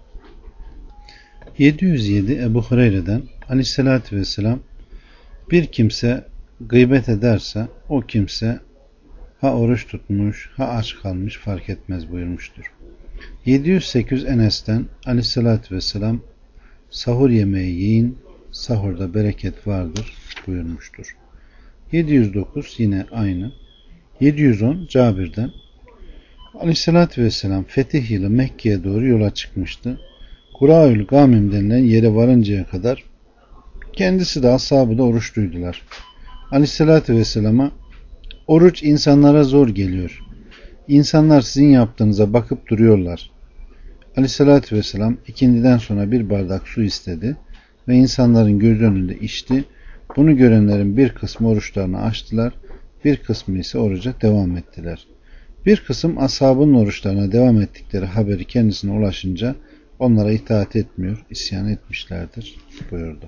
707 Ebu Hureyre'den Aleyhisselatü Vesselam bir kimse gıybet ederse o kimse ha oruç tutmuş ha aç kalmış fark etmez buyurmuştur. 708 Enes'ten Aleyhisselatü Vesselam sahur yemeği yiyin, sahurda bereket vardır buyurmuştur. 709 yine aynı. 710 Cabir'den Aleyhisselatü Vesselam fetih yılı Mekke'ye doğru yola çıkmıştı. Kuraül Gamim denilen yere varıncaya kadar kendisi de ashabı da oruçluydular. Aleyhisselatü Vesselam'a oruç insanlara zor geliyor. İnsanlar sizin yaptığınıza bakıp duruyorlar. Aleyhisselatü Vesselam ikindiden sonra bir bardak su istedi ve insanların göz önünde içti. Bunu görenlerin bir kısmı oruçlarını açtılar, bir kısmı ise oruca devam ettiler. Bir kısım ashabının oruçlarına devam ettikleri haberi kendisine ulaşınca onlara itaat etmiyor, isyan etmişlerdir buyurdu.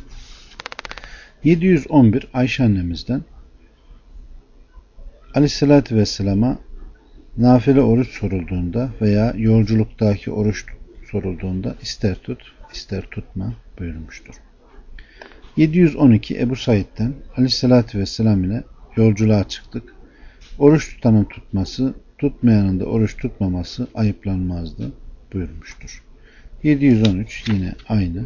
711 Ayşe annemizden Aleyhisselatü Vesselam'a nafile oruç sorulduğunda veya yolculuktaki oruç sorulduğunda ister tut, ister tutma buyurmuştur. 712 Ebu Said'den Aleyhisselatü Vesselam ile yolculuğa çıktık. Oruç tutanın tutması, tutmayanın da oruç tutmaması ayıplanmazdı buyurmuştur. 713 yine aynı.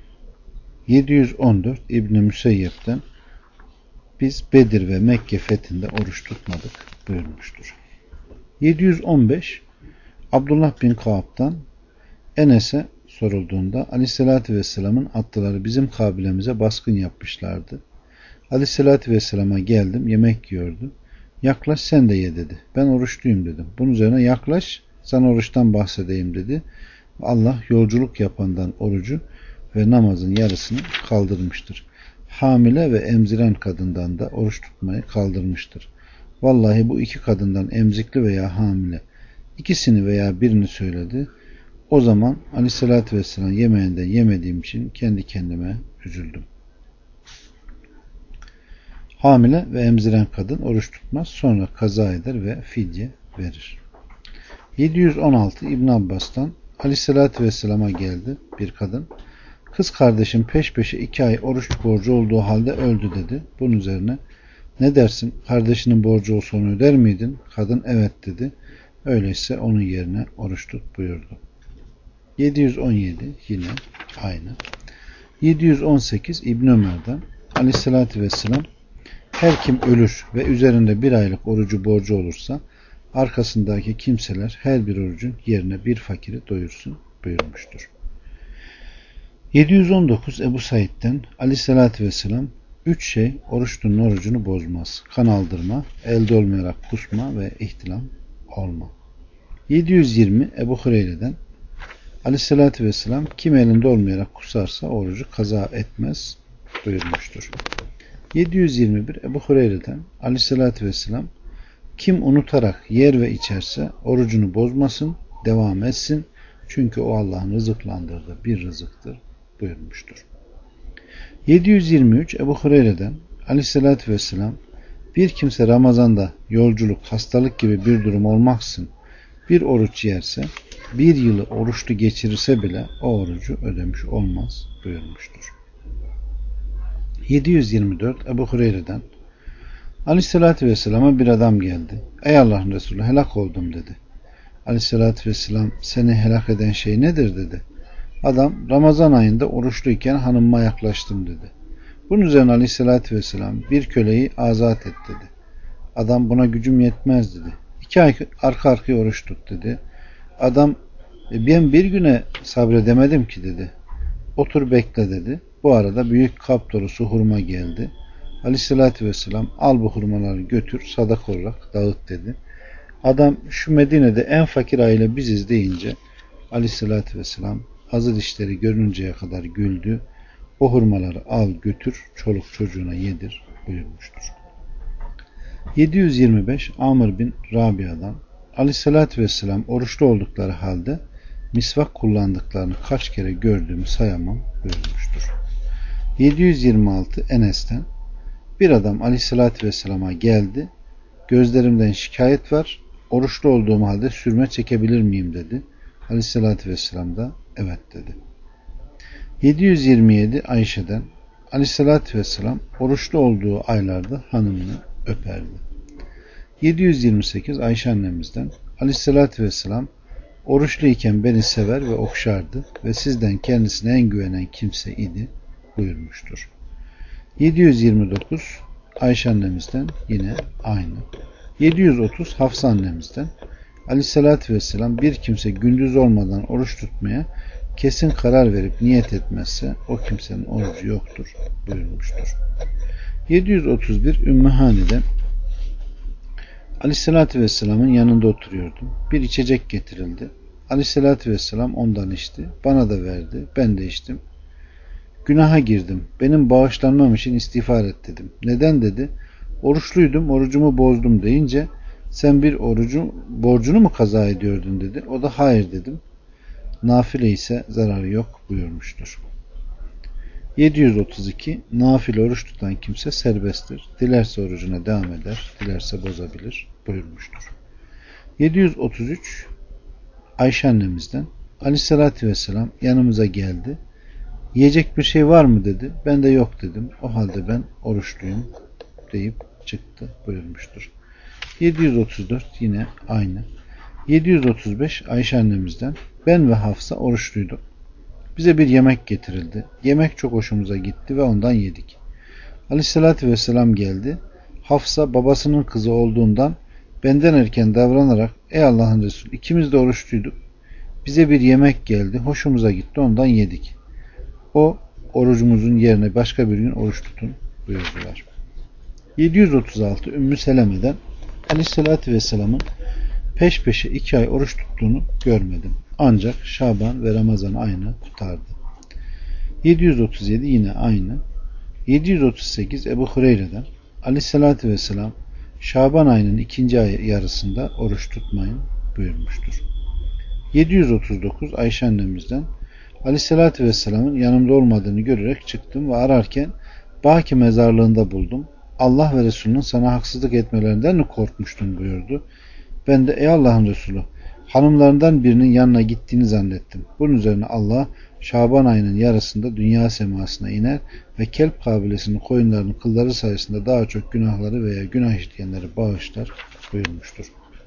714 İbn-i Müseyyep'ten biz Bedir ve Mekke fethinde oruç tutmadık buyurmuştur. 715 Abdullah bin Kaab'dan Enes'e sorulduğunda Aleyhisselatü Vesselam'ın atlıları bizim kabilemize baskın yapmışlardı. Aleyhisselatü Vesselam'a geldim, yemek yiyordu. Yaklaş sen de ye dedi. Ben oruçluyum dedim. Bunun üzerine yaklaş sana oruçtan bahsedeyim dedi. Allah yolculuk yapandan orucu ve namazın yarısını kaldırmıştır. Hamile ve emziren kadından da oruç tutmayı kaldırmıştır. Vallahi bu iki kadından emzikli veya hamile ikisini veya birini söyledi. O zaman Aleyhisselatü Vesselam yemeğinden yemediğim için kendi kendime üzüldüm. Hamile ve emziren kadın oruç tutmaz, sonra kaza eder ve fidye verir. 716 İbn Abbas'tan Aleyhisselatü Vesselam'a geldi bir kadın. Kız kardeşim peş peşe 2 ay oruç borcu olduğu halde öldü dedi. Bunun üzerine ne dersin? Kardeşinin borcu olsa onu öder miydin? Kadın evet dedi. Öyleyse onun yerine oruç tut buyurdu. 717 yine aynı. 718 İbn Ömer'den Aleyhisselatü Vesselam her kim ölür ve üzerinde 1 aylık orucu borcu olursa arkasındaki kimseler her bir orucun yerine bir fakiri doyursun buyurmuştur. 719 Ebu Said'den Aleyhisselatü Vesselam 3 şey oruçlunun orucunu bozmaz. Kan aldırma, elde olmayarak kusma ve ihtilam olma. 720 Ebu Hureyre'den Aleyhisselatü Vesselam kim elinde olmayarak kusarsa orucu kaza etmez buyurmuştur. 721 Ebu Hureyre'den Aleyhisselatü Vesselam kim unutarak yer ve içerse orucunu bozmasın, devam etsin. Çünkü o Allah'ın rızıklandırdığı bir rızıktır buyurmuştur. 723 Ebu Hureyre'den Aleyhisselatü Vesselam bir kimse Ramazan'da yolculuk, hastalık gibi bir durum olmaksızın bir oruç yerse, bir yılı oruçlu geçirirse bile o orucu ödemiş olmaz buyurmuştur. 724 Ebu Hureyre'den Aleyhisselatü Vesselam'a bir adam geldi. Ey Allah'ın Resulü helak oldum dedi. Aleyhisselatü Vesselam seni helak eden şey nedir dedi. Adam Ramazan ayında oruçluyken hanımıma yaklaştım dedi. Bunun üzerine Aleyhisselatü Vesselam bir köleyi azat et dedi. Adam buna gücüm yetmez dedi. 2 ay arka arkaya oruç tut dedi. Adam ben bir güne sabredemedim ki dedi. Otur bekle dedi. Bu arada büyük kap dolusu hurma geldi. Aleyhissalatü vesselam al bu hurmaları götür sadaka olarak dağıt dedi. Adam şu Medine'de en fakir aile biziz deyince Aleyhissalatü vesselam azı dişleri görününceye kadar güldü. O hurmaları al götür çoluk çocuğuna yedir buyurmuştur. 725 Amr bin Rabia'dan Aleyhissalatü vesselam oruçlu oldukları halde misvak kullandıklarını kaç kere gördüğümü sayamam buyurmuştur. 726 Enes'ten bir adam Aleyhissalatü vesselama geldi. Gözlerimden şikayet var. Oruçlu olduğum halde sürme çekebilir miyim dedi. Aleyhissalatü vesselam da evet dedi. 727 Ayşe'den Aleyhissalatü vesselam oruçlu olduğu aylarda hanımını öperdi. 728 Ayşe annemizden Aleyhissalatü vesselam oruçluyken beni sever ve okşardı ve sizden kendisine en güvenen kimse idi buyurmuştur. 729 Ayşe annemizden yine aynı. 730 Hafsa annemizden Aleyhissalatü vesselam bir kimse gündüz olmadan oruç tutmaya kesin karar verip niyet etmezse o kimsenin orucu yoktur buyurmuştur. 731 Ümmü Hani'den Aleyhissalatü vesselamın yanında oturuyordum. Bir içecek getirildi. Aleyhissalatü vesselam ondan içti. Bana da verdi. Ben de içtim. Günaha girdim. Benim bağışlanmam için istiğfar et dedim. Neden dedi. Oruçluydum, orucumu bozdum deyince sen bir borcunu mu kaza ediyordun dedi. O da hayır dedim. Nafile ise zararı yok buyurmuştur. 732 Nafile oruç tutan kimse serbesttir. Dilerse orucuna devam eder, dilerse bozabilir buyurmuştur. 733 Ayşe annemizden Aleyhissalatü vesselam yanımıza geldi. Yiyecek bir şey var mı dedi. Ben de yok dedim. O halde ben oruçluyum deyip çıktı buyurmuştur. 734 yine aynı. 735 Ayşe annemizden ben ve Hafsa oruçluyduk. Bize bir yemek getirildi. Yemek çok hoşumuza gitti ve ondan yedik. Aleyhissalatü vesselam geldi. Hafsa babasının kızı olduğundan benden erken davranarak ey Allah'ın Resulü ikimiz de oruçluyduk. Bize bir yemek geldi. Hoşumuza gitti. Ondan yedik. O orucumuzun yerine başka bir gün oruç tutun buyurdular. 736 Ümmü Seleme'den Aleyhissalatü vesselamın peş peşe 2 ay oruç tuttuğunu görmedim. Ancak Şaban ve Ramazan ayını tutardı. 737 yine aynı. 738 Ebu Hureyre'den Aleyhissalatü vesselam Şaban ayının 2. yarısında oruç tutmayın buyurmuştur. 739 Ayşe annemizden Aleyhissalatü vesselamın yanımda olmadığını görerek çıktım ve ararken Baki mezarlığında buldum. Allah ve Resulünün sana haksızlık etmelerinden mi korkmuştun buyurdu. Ben de ey Allah'ın Resulü hanımlarından birinin yanına gittiğini zannettim. Bunun üzerine Allah Şaban ayının yarısında dünya semasına iner ve kelp kabilesinin koyunlarının kılları sayesinde daha çok günahları veya günah işleyenleri bağışlar buyurmuştur.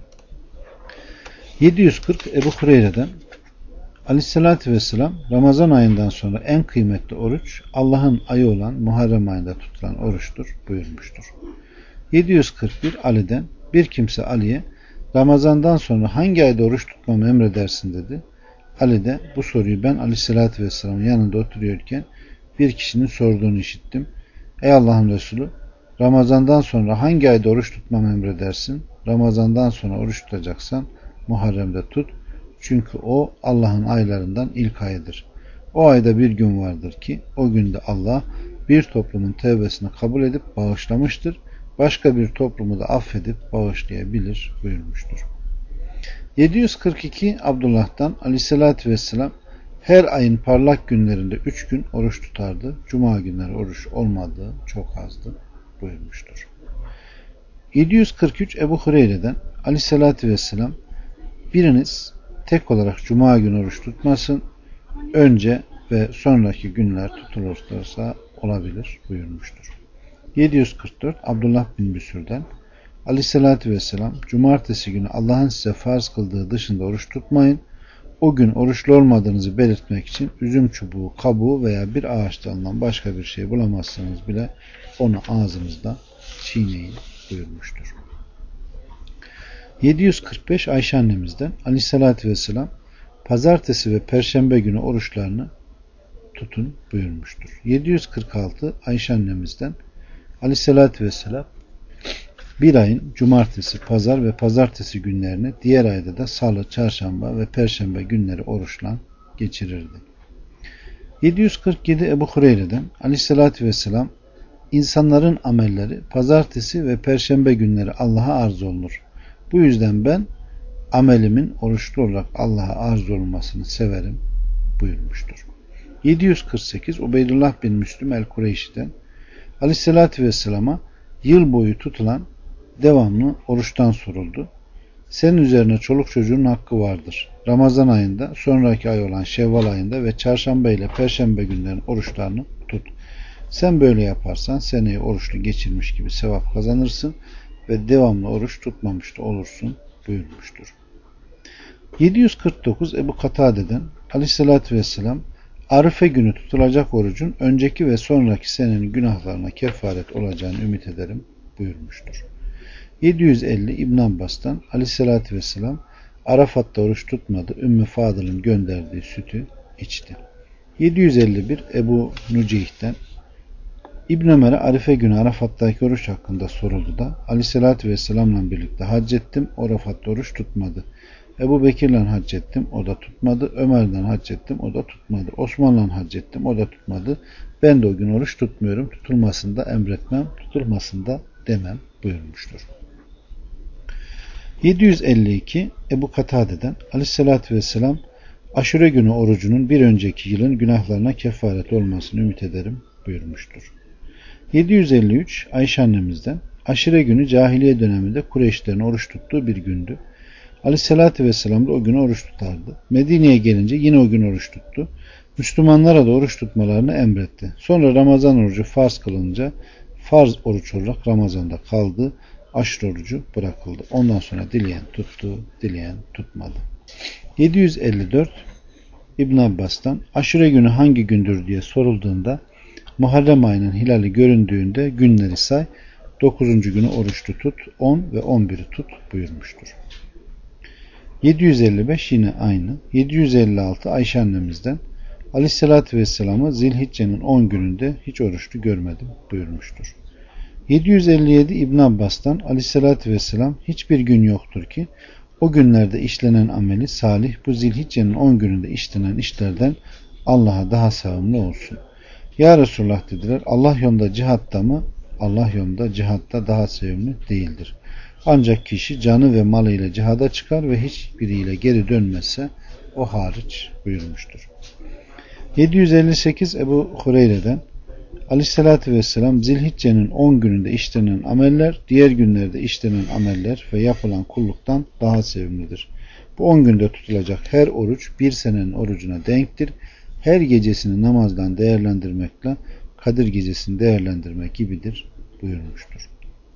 740 Ebu Hureyre'den Aleyhissalatü vesselam Ramazan ayından sonra en kıymetli oruç Allah'ın ayı olan Muharrem ayında tutulan oruçtur buyurmuştur. 741 Ali'den bir kimse Ali'ye Ramazandan sonra hangi ayda oruç tutmamı emredersin dedi. Ali de bu soruyu ben Aleyhissalatü vesselamın yanında oturuyorken bir kişinin sorduğunu işittim. Ey Allah'ın Resulü Ramazandan sonra hangi ayda oruç tutmamı emredersin? Ramazandan sonra oruç tutacaksan Muharrem'de tut. Çünkü o Allah'ın aylarından ilk ayıdır. O ayda bir gün vardır ki o günde Allah bir toplumun tevbesini kabul edip bağışlamıştır. Başka bir toplumu da affedip bağışlayabilir buyurmuştur. 742 Abdullah'tan Aleyhissalatü vesselam her ayın parlak günlerinde 3 gün oruç tutardı. Cuma günleri oruç olmadığı çok azdı buyurmuştur. 743 Ebu Hureyre'den Aleyhissalatü vesselam biriniz tek olarak Cuma günü oruç tutmasın. Önce ve sonraki günler tutulursa olabilir buyurmuştur. 744 Abdullah bin Büsür'den Aleyhissalatü vesselam cumartesi günü Allah'ın size farz kıldığı dışında oruç tutmayın. O gün oruçlu olmadığınızı belirtmek için üzüm çubuğu, kabuğu veya bir ağaç dalından başka bir şey bulamazsanız bile onu ağzınızda çiğneyin buyurmuştur. 745 Ayşe annemizden Aleyhissalatü vesselam pazartesi ve perşembe günü oruçlarını tutun buyurmuştur. 746 Ayşe annemizden Aleyhissalatü vesselam bir ayın cumartesi, pazar ve pazartesi günlerini diğer ayda da salı, çarşamba ve perşembe günleri oruçla geçirirdi. 747 Ebu Hureyre'den Aleyhissalatü vesselam insanların amelleri pazartesi ve perşembe günleri Allah'a arz olunur. Bu yüzden ben amelimin oruçlu olarak Allah'a arz olmasını severim buyurmuştur. 748 Ubeydullah bin Müslüm el-Kureyşi'den Aleyhisselatü Vesselam'a yıl boyu tutulan devamlı oruçtan soruldu. Senin üzerine çoluk çocuğun hakkı vardır. Ramazan ayında, sonraki ay olan Şevval ayında ve çarşamba ile perşembe günlerin oruçlarını tut. Sen böyle yaparsan seneyi oruçlu geçirmiş gibi sevap kazanırsın ve devamlı oruç tutmamış da olursun buyurmuştur. 749 Ebu Katade'den Aleyhisselatü Vesselam Arife günü tutulacak orucun önceki ve sonraki senenin günahlarına kefaret olacağını ümit ederim buyurmuştur. 750 İbn Abbas'tan Aleyhisselatü Vesselam Arafat'ta oruç tutmadı. Ümmü Fadıl'ın gönderdiği sütü içti. 751 Ebu Nuceyh'ten İbn Ömer'e Arife günü Arafat'taki oruç hakkında soruldu da Aleyhisselatü Vesselam'la birlikte hac ettim. Arafat'ta oruç tutmadı. Ebu Bekir'le hac ettim. O da tutmadı. Ömer'den hac ettim. O da tutmadı. Osman'la hac ettim. O da tutmadı. Ben de o gün oruç tutmuyorum. Tutulmasını da emretmem. Tutulmasını da demem buyurmuştur. 752 Ebu Katade'den Aleyhisselatü Vesselam Aşure günü orucunun bir önceki yılın günahlarına kefaret olmasını ümit ederim buyurmuştur. 753 Ayşe annemizden Aşure günü cahiliye döneminde Kureyşlerin oruç tuttuğu bir gündü. Aleyhisselatü Vesselam da o gün oruç tutardı. Medine'ye gelince yine o gün oruç tuttu. Müslümanlara da oruç tutmalarını emretti. Sonra Ramazan orucu farz kılınca farz oruç olarak Ramazan'da kaldı. Aşure orucu bırakıldı. Ondan sonra dileyen tuttu, dileyen tutmadı. 754 İbn Abbas'tan Aşure günü hangi gündür diye sorulduğunda Muharrem ayının hilali göründüğünde günleri say, 9. günü oruçlu tut, 10 ve 11'i tut buyurmuştur. 755 yine aynı. 756 Ayşe annemizden Aleyhisselatü Vesselam'ı Zilhicce'nin 10 gününde hiç oruçlu görmedim buyurmuştur. 757 İbn Abbas'tan Aleyhisselatü Vesselam hiçbir gün yoktur ki o günlerde işlenen ameli salih bu Zilhicce'nin 10 gününde işlenen işlerden Allah'a daha sevimli olsun. Ya Resulullah dediler, Allah yolunda cihatta mı? Allah yolunda cihatta daha sevimli değildir. Ancak kişi canı ve malıyla cihada çıkar ve hiçbiriyle geri dönmezse o hariç buyurmuştur. 758 Ebu Hureyre'den Aleyhisselatü Vesselam Zilhicce'nin 10 gününde işlenen ameller diğer günlerde işlenen ameller ve yapılan kulluktan daha sevimlidir. Bu 10 günde tutulacak her oruç bir senenin orucuna denktir. Her gecesini namazdan değerlendirmekle Kadir gecesini değerlendirmek gibidir buyurmuştur.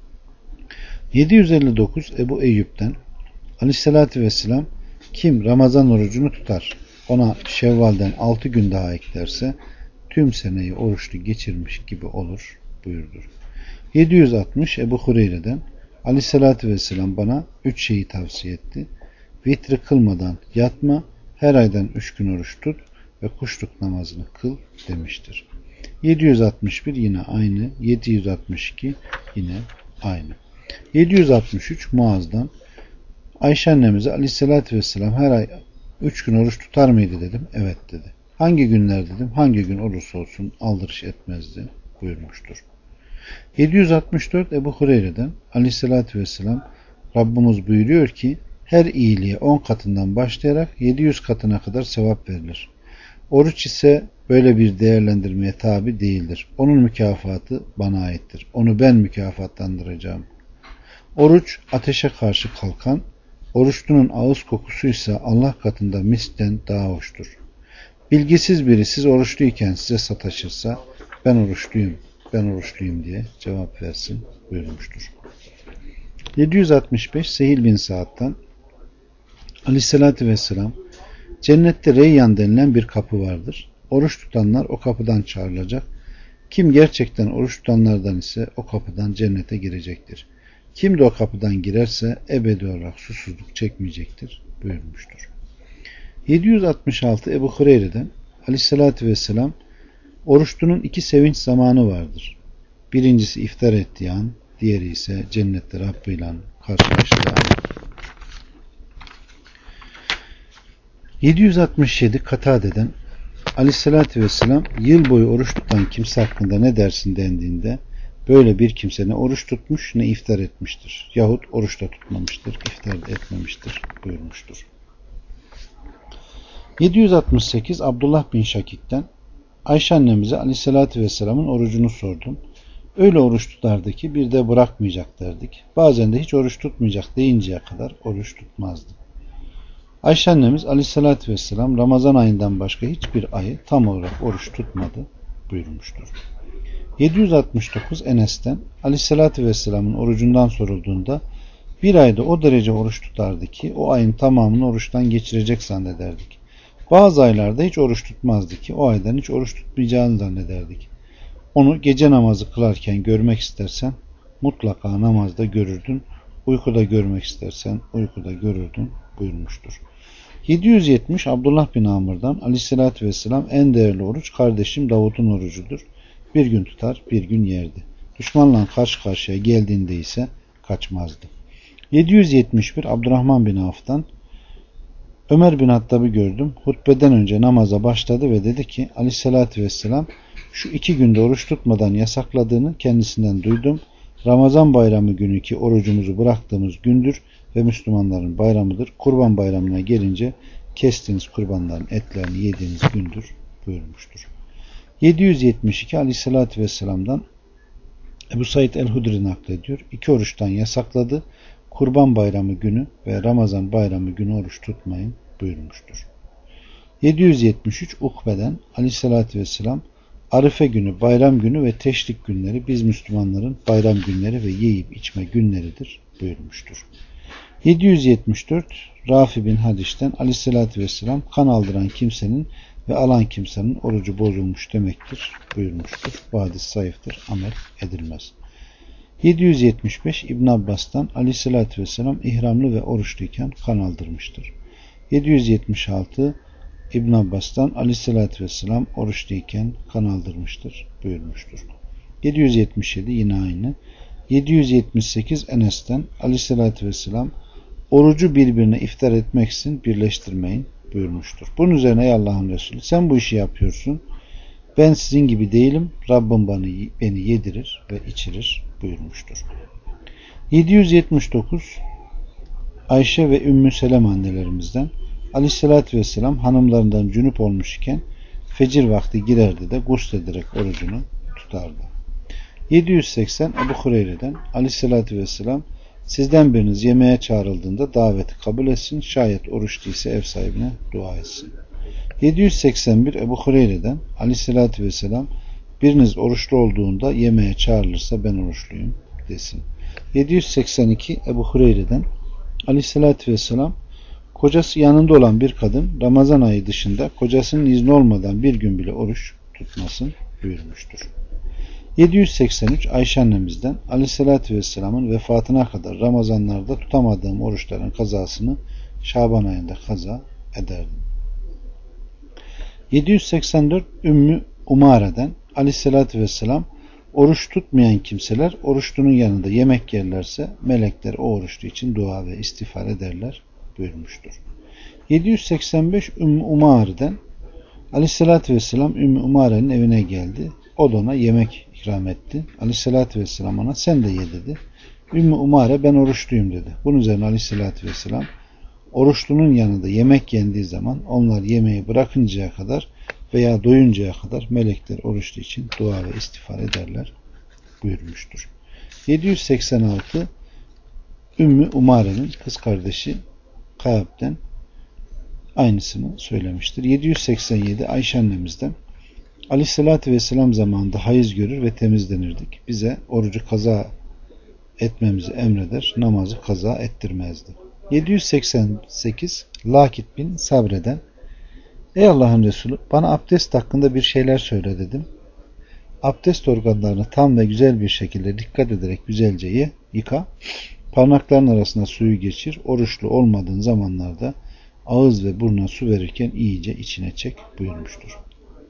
759 Ebu Eyyub'den Aleyhisselatü Vesselam kim Ramazan orucunu tutar ona Şevval'den 6 gün daha eklerse tüm seneyi oruçlu geçirmiş gibi olur buyurdur. 760 Ebu Hureyre'den Aleyhisselatü Vesselam bana 3 şeyi tavsiye etti. Vitri kılmadan yatma, her aydan 3 gün oruç tut ve kuşluk namazını kıl demiştir. 761 yine aynı. 762 yine aynı. 763 Muaz'dan Ayşe annemize Aleyhisselatü Vesselam her ay 3 gün oruç tutar mıydı dedim. Evet dedi. Hangi günler dedim. Hangi gün olursa olsun aldırış etmezdi buyurmuştur. 764 Ebu Hureyre'den Aleyhisselatü Vesselam Rabbimiz buyuruyor ki her iyiliğe 10 katından başlayarak 700 katına kadar sevap verilir. Oruç ise böyle bir değerlendirmeye tabi değildir. Onun mükafatı bana aittir. Onu ben mükafatlandıracağım. Oruç ateşe karşı kalkan, oruçlunun ağız kokusu ise Allah katında mislen daha hoştur. Bilgisiz biri siz oruçluyken size sataşırsa ben oruçluyum diye cevap versin buyurmuştur. 765 Sehil bin Sa'd'dan Aleyhisselatü Vesselam cennette Reyyan denilen bir kapı vardır. Oruç tutanlar o kapıdan çağrılacak. Kim gerçekten oruç tutanlardan ise o kapıdan cennete girecektir. Kim de o kapıdan girerse ebedi olarak susuzluk çekmeyecektir buyurmuştur. 766 Ebu Hureyre'den Aleyhisselatü Vesselam oruçlunun 2 sevinç zamanı vardır. Birincisi iftar ettiği an, diğeri ise cennette Rabbi ile karşılaştığı an. 767 Katade'den Aleyhisselatü Vesselam yıl boyu oruç tutan kimse hakkında ne dersin dendiğinde Böyle bir kimse ne oruç tutmuş ne iftar etmiştir. Yahut oruç da tutmamıştır, iftar da etmemiştir buyurmuştur. 768 Abdullah bin Şakik'ten Ayşe annemize Aleyhisselatü Vesselam'ın orucunu sordum. Öyle oruç tutardı ki bir de bırakmayacak derdik. Bazen de hiç oruç tutmayacak deyinceye kadar oruç tutmazdı. Ayşe annemiz Aleyhisselatü Vesselam Ramazan ayından başka hiçbir ayı tam olarak oruç tutmadı buyurmuştur. 769 Enes'ten Aleyhisselatü Vesselam'ın orucundan sorulduğunda bir ayda o derece oruç tutardı ki o ayın tamamını oruçtan geçirecek zannederdik. Bazı aylarda hiç oruç tutmazdı ki o aydan hiç oruç tutmayacağını zannederdik. Onu gece namazı kılarken görmek istersen mutlaka namazda görürdün, uykuda görmek istersen uykuda görürdün buyurmuştur. 770 Abdullah bin Amr'dan Aleyhisselatü Vesselam en değerli oruç kardeşim Davud'un orucudur. Bir gün tutar, bir gün yerdi. Düşmanla karşı karşıya geldiğinde ise kaçmazdı. 771 Abdurrahman bin Avf'tan Ömer bin Hattab'ı gördüm. Hutbeden önce namaza başladı ve dedi ki Aleyhisselatü Vesselam şu 2 günde oruç tutmadan yasakladığını kendisinden duydum. Ramazan bayramı günü ki orucumuzu bıraktığımız gündür ve Müslümanların bayramıdır. Kurban bayramına gelince kestiğiniz kurbanların etlerini yediğiniz gündür buyurmuştur. 772 Aleyhisselatü Vesselam'dan Ebu Said el-Hudri naklediyor. 2 oruçtan yasakladı. Kurban bayramı günü ve Ramazan bayramı günü oruç tutmayın buyurmuştur. 773 Ukbe'den Aleyhisselatü Vesselam Arife günü, bayram günü ve teşrik günleri biz Müslümanların bayram günleri ve yiyip içme günleridir buyurmuştur. 774 Rafi bin Hadiş'ten Aleyhisselatü Vesselam kan aldıran kimsenin ve alan kimsenin orucu bozulmuş demektir buyurmuştur. Bu hadis zayıftır, amel edilmez. 775 İbn Abbas'tan Aleyhisselatü Vesselam ihramlı ve oruçluyken kan aldırmıştır. 776 İbn Abbas'tan Aleyhisselatü Vesselam oruçluyken kan aldırmıştır buyurmuştur. 777 yine aynı. 778 Enes'ten Aleyhisselatü Vesselam orucu birbirine iftar etmek için birleştirmeyin buyurmuştur. Bunun üzerine ey Allah'ın Resulü sen bu işi yapıyorsun. Ben sizin gibi değilim. Rabbim beni yedirir ve içirir buyurmuştur. 779 Ayşe ve Ümmü Selem annelerimizden Aleyhisselatü Vesselam hanımlarından cünüp olmuş iken fecir vakti girerdi de guslederek orucunu tutardı. 780 Ebu Hureyre'den Aleyhisselatü Vesselam sizden biriniz yemeğe çağrıldığında daveti kabul etsin. Şayet oruçluysa ev sahibine dua etsin. 781 Ebu Hureyre'den Aleyhisselatü Vesselam biriniz oruçlu olduğunda yemeğe çağrılırsa ben oruçluyum desin. 782 Ebu Hureyre'den Aleyhisselatü Vesselam kocası yanında olan bir kadın Ramazan ayı dışında kocasının izni olmadan bir gün bile oruç tutmasın buyurmuştur. 783 Ayşe annemizden Aleyhisselatü Vesselam'ın vefatına kadar Ramazanlarda tutamadığım oruçların kazasını Şaban ayında kaza ederdim. 784 Ümmü Umare'den Aleyhisselatü Vesselam oruç tutmayan kimseler oruçlunun yanında yemek yerlerse melekler o oruçlu için dua ve istiğfar ederler buyurmuştur. 785 Ümmü Umare'den Aleyhisselatü Vesselam Ümmü Umare'nin evine geldi. O da ona yemek ikram etti. Aleyhisselatü Vesselam ona sen de ye dedi. Ümmü Umare ben oruçluyum dedi. Bunun üzerine Aleyhisselatü Vesselam oruçlunun yanında yemek yendiği zaman onlar yemeği bırakıncaya kadar veya doyuncaya kadar melekler oruçlu için dua ve istiğfar ederler buyurmuştur. 786 Ümmü Umare'nin kız kardeşi Kâb'den aynısını söylemiştir. 787 Ayşe annemizden Aleyhisselatü Vesselam zamanında hayız görür ve temizlenirdik. Bize orucu kaza etmemizi emreder, namazı kaza ettirmezdi. 788 Lakit bin Sabre'den ey Allah'ın Resulü bana abdest hakkında bir şeyler söyle dedim. Abdest organlarını tam ve güzel bir şekilde dikkat ederek güzelce yıka. Parmakların arasına suyu geçir. Oruçlu olmadığın zamanlarda ağız ve burnuna su verirken iyice içine çek buyurmuştur.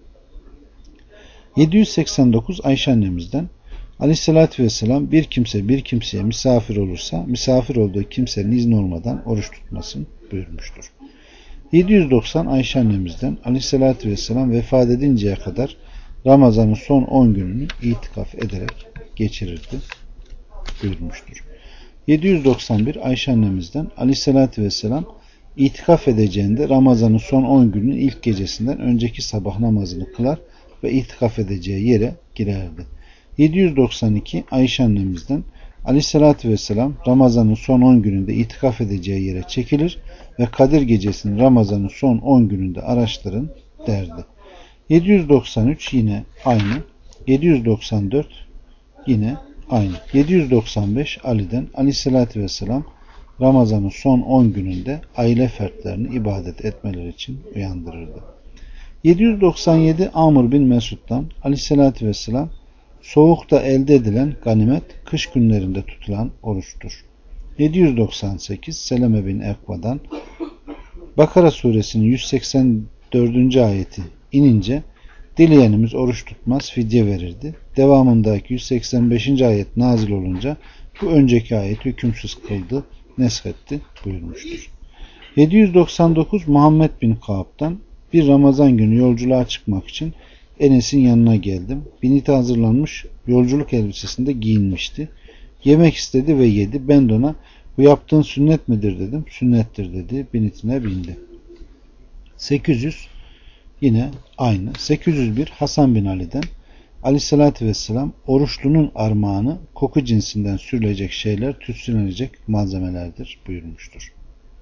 789 Ayşe annemizden Aleyhisselatü Vesselam bir kimse bir kimseye misafir olursa misafir olduğu kimsenin izni olmadan oruç tutmasın buyurmuştur. 790 Ayşe annemizden Aleyhisselatü Vesselam vefat edinceye kadar Ramazan'ın son 10 gününü itikaf ederek geçirirdi buyurmuştur. 791 Ayşe annemizden Aleyhisselatü Vesselam itikaf edeceğinde Ramazan'ın son 10 günün ilk gecesinden önceki sabah namazını kılar ve itikaf edeceği yere girerdi. 792 Ayşe annemizden Aleyhisselatü Vesselam Ramazan'ın son 10 gününde itikaf edeceği yere çekilir ve Kadir gecesini Ramazan'ın son 10 gününde araştırın derdi. 793 yine aynı. 794 yine aynı. 795 Ali'den Aleyhisselatü Vesselam Ramazan'ın son 10 gününde aile fertlerini ibadet etmeleri için uyandırırdı. 797 Amr bin Mesud'dan Aleyhisselatü Vesselam soğukta elde edilen ganimet kış günlerinde tutulan oruçtur. 798 Seleme bin Ekva'dan Bakara suresinin 184. ayeti inince dileyenimiz oruç tutmaz fidye verirdi. Devamındaki 185. ayet nazil olunca bu önceki ayet hükümsüz kıldı, neshetti buyurmuştur. 799 Muhammed bin Kaab'dan bir Ramazan günü yolculuğa çıkmak için Enes'in yanına geldim. Biniti hazırlanmış yolculuk elbisesinde giyinmişti. Yemek istedi ve yedi. Ben de ona bu yaptığın sünnet midir dedim. Sünnettir dedi. Binitine bindi. 800 yine aynı. 801 Hasan bin Ali'den Aleyhisselatü Vesselam oruçlunun armağanı koku cinsinden sürülecek şeyler tütsülenecek malzemelerdir buyurmuştur.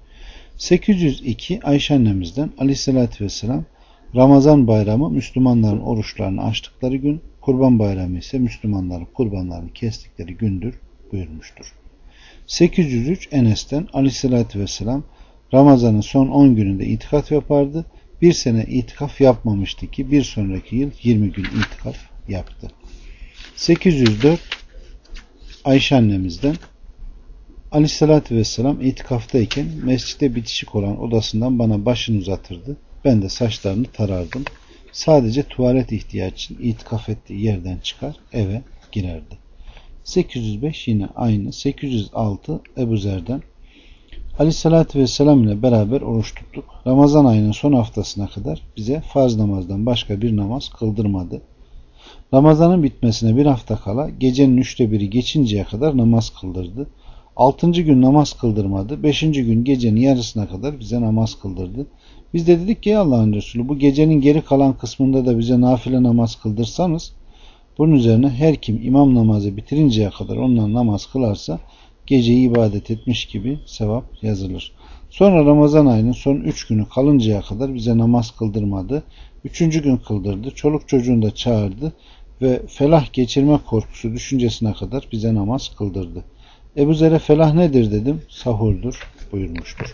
802 Ayşe annemizden Aleyhisselatü Vesselam Ramazan bayramı Müslümanların oruçlarını açtıkları gün, Kurban bayramı ise Müslümanların kurbanlarını kestikleri gündür buyurmuştur. 803 Enes'ten Aleyhisselatü Vesselam Ramazan'ın son 10 gününde itikaf yapardı. Bir sene itikaf yapmamıştı ki bir sonraki yıl 20 gün itikaf yaptı. 804 Ayşe annemizden Aleyhisselatü Vesselam itikaftayken mescide bitişik olan odasından bana başını uzatırdı. Ben de saçlarını tarardım. Sadece tuvalet ihtiyacı için itikaf ettiği yerden çıkar eve girerdi. 805 yine aynı. 806 Ebu Zer'den Aleyhisselatü Vesselam ile beraber oruç tuttuk. Ramazan ayının son haftasına kadar bize farz namazdan başka bir namaz kıldırmadı. Ramazanın bitmesine bir hafta kala gecenin 1/3 geçinceye kadar namaz kıldırdı. 6. gün namaz kıldırmadı. 5. gün gecenin yarısına kadar bize namaz kıldırdı. Biz de dedik ki Allah'ın Resulü bu gecenin geri kalan kısmında da bize nafile namaz kıldırsanız, bunun üzerine her kim imam namazı bitirinceye kadar onunla namaz kılarsa geceyi ibadet etmiş gibi sevap yazılır. Sonra Ramazan ayının son 3 günü kalıncaya kadar bize namaz kıldırmadı. 3. gün kıldırdı. Çoluk çocuğunu da çağırdı ve felah geçirme korkusu düşüncesine kadar bize namaz kıldırdı. Ebu Zer'e felah nedir dedim. Sahurdur buyurmuştur.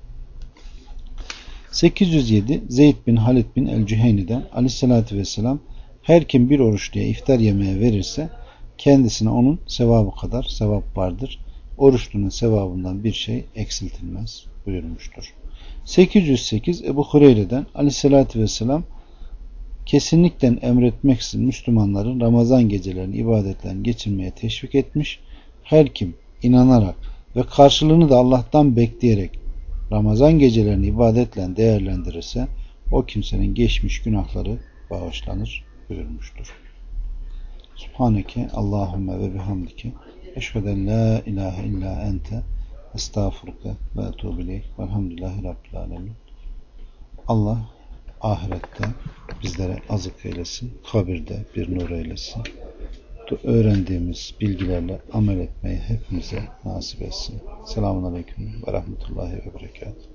807 Zeyd bin Halid bin el-Cüheyni'den Aleyhisselatü Vesselam her kim bir oruçluya iftar yemeği verirse kendisine onun sevabı kadar sevap vardır. Oruçlunun sevabından bir şey eksiltilmez buyurmuştur. 808 Ebu Hureyre'den Aleyhisselatü Vesselam kesinlikle emretmeksizin Müslümanların Ramazan gecelerini ibadetlerini geçirmeye teşvik etmiş. Her kim inanarak ve karşılığını da Allah'tan bekleyerek Ramazan gecelerini ibadetle değerlendirirse o kimsenin geçmiş günahları bağışlanır buyurmuştur. Subhaneke Allahümme ve bihamdike eşveden la ilahe illa ente estağfurke ve etubu ileyk velhamdülillahi rabbil alemin. Allah ahirette bizlere azık eylesin, kabirde bir nur eylesin. Öğrendiğimiz bilgilerle amel etmeyi hepimize nasip etsin. Selamun Aleyküm ve Rahmetullahi ve Berekatuhu.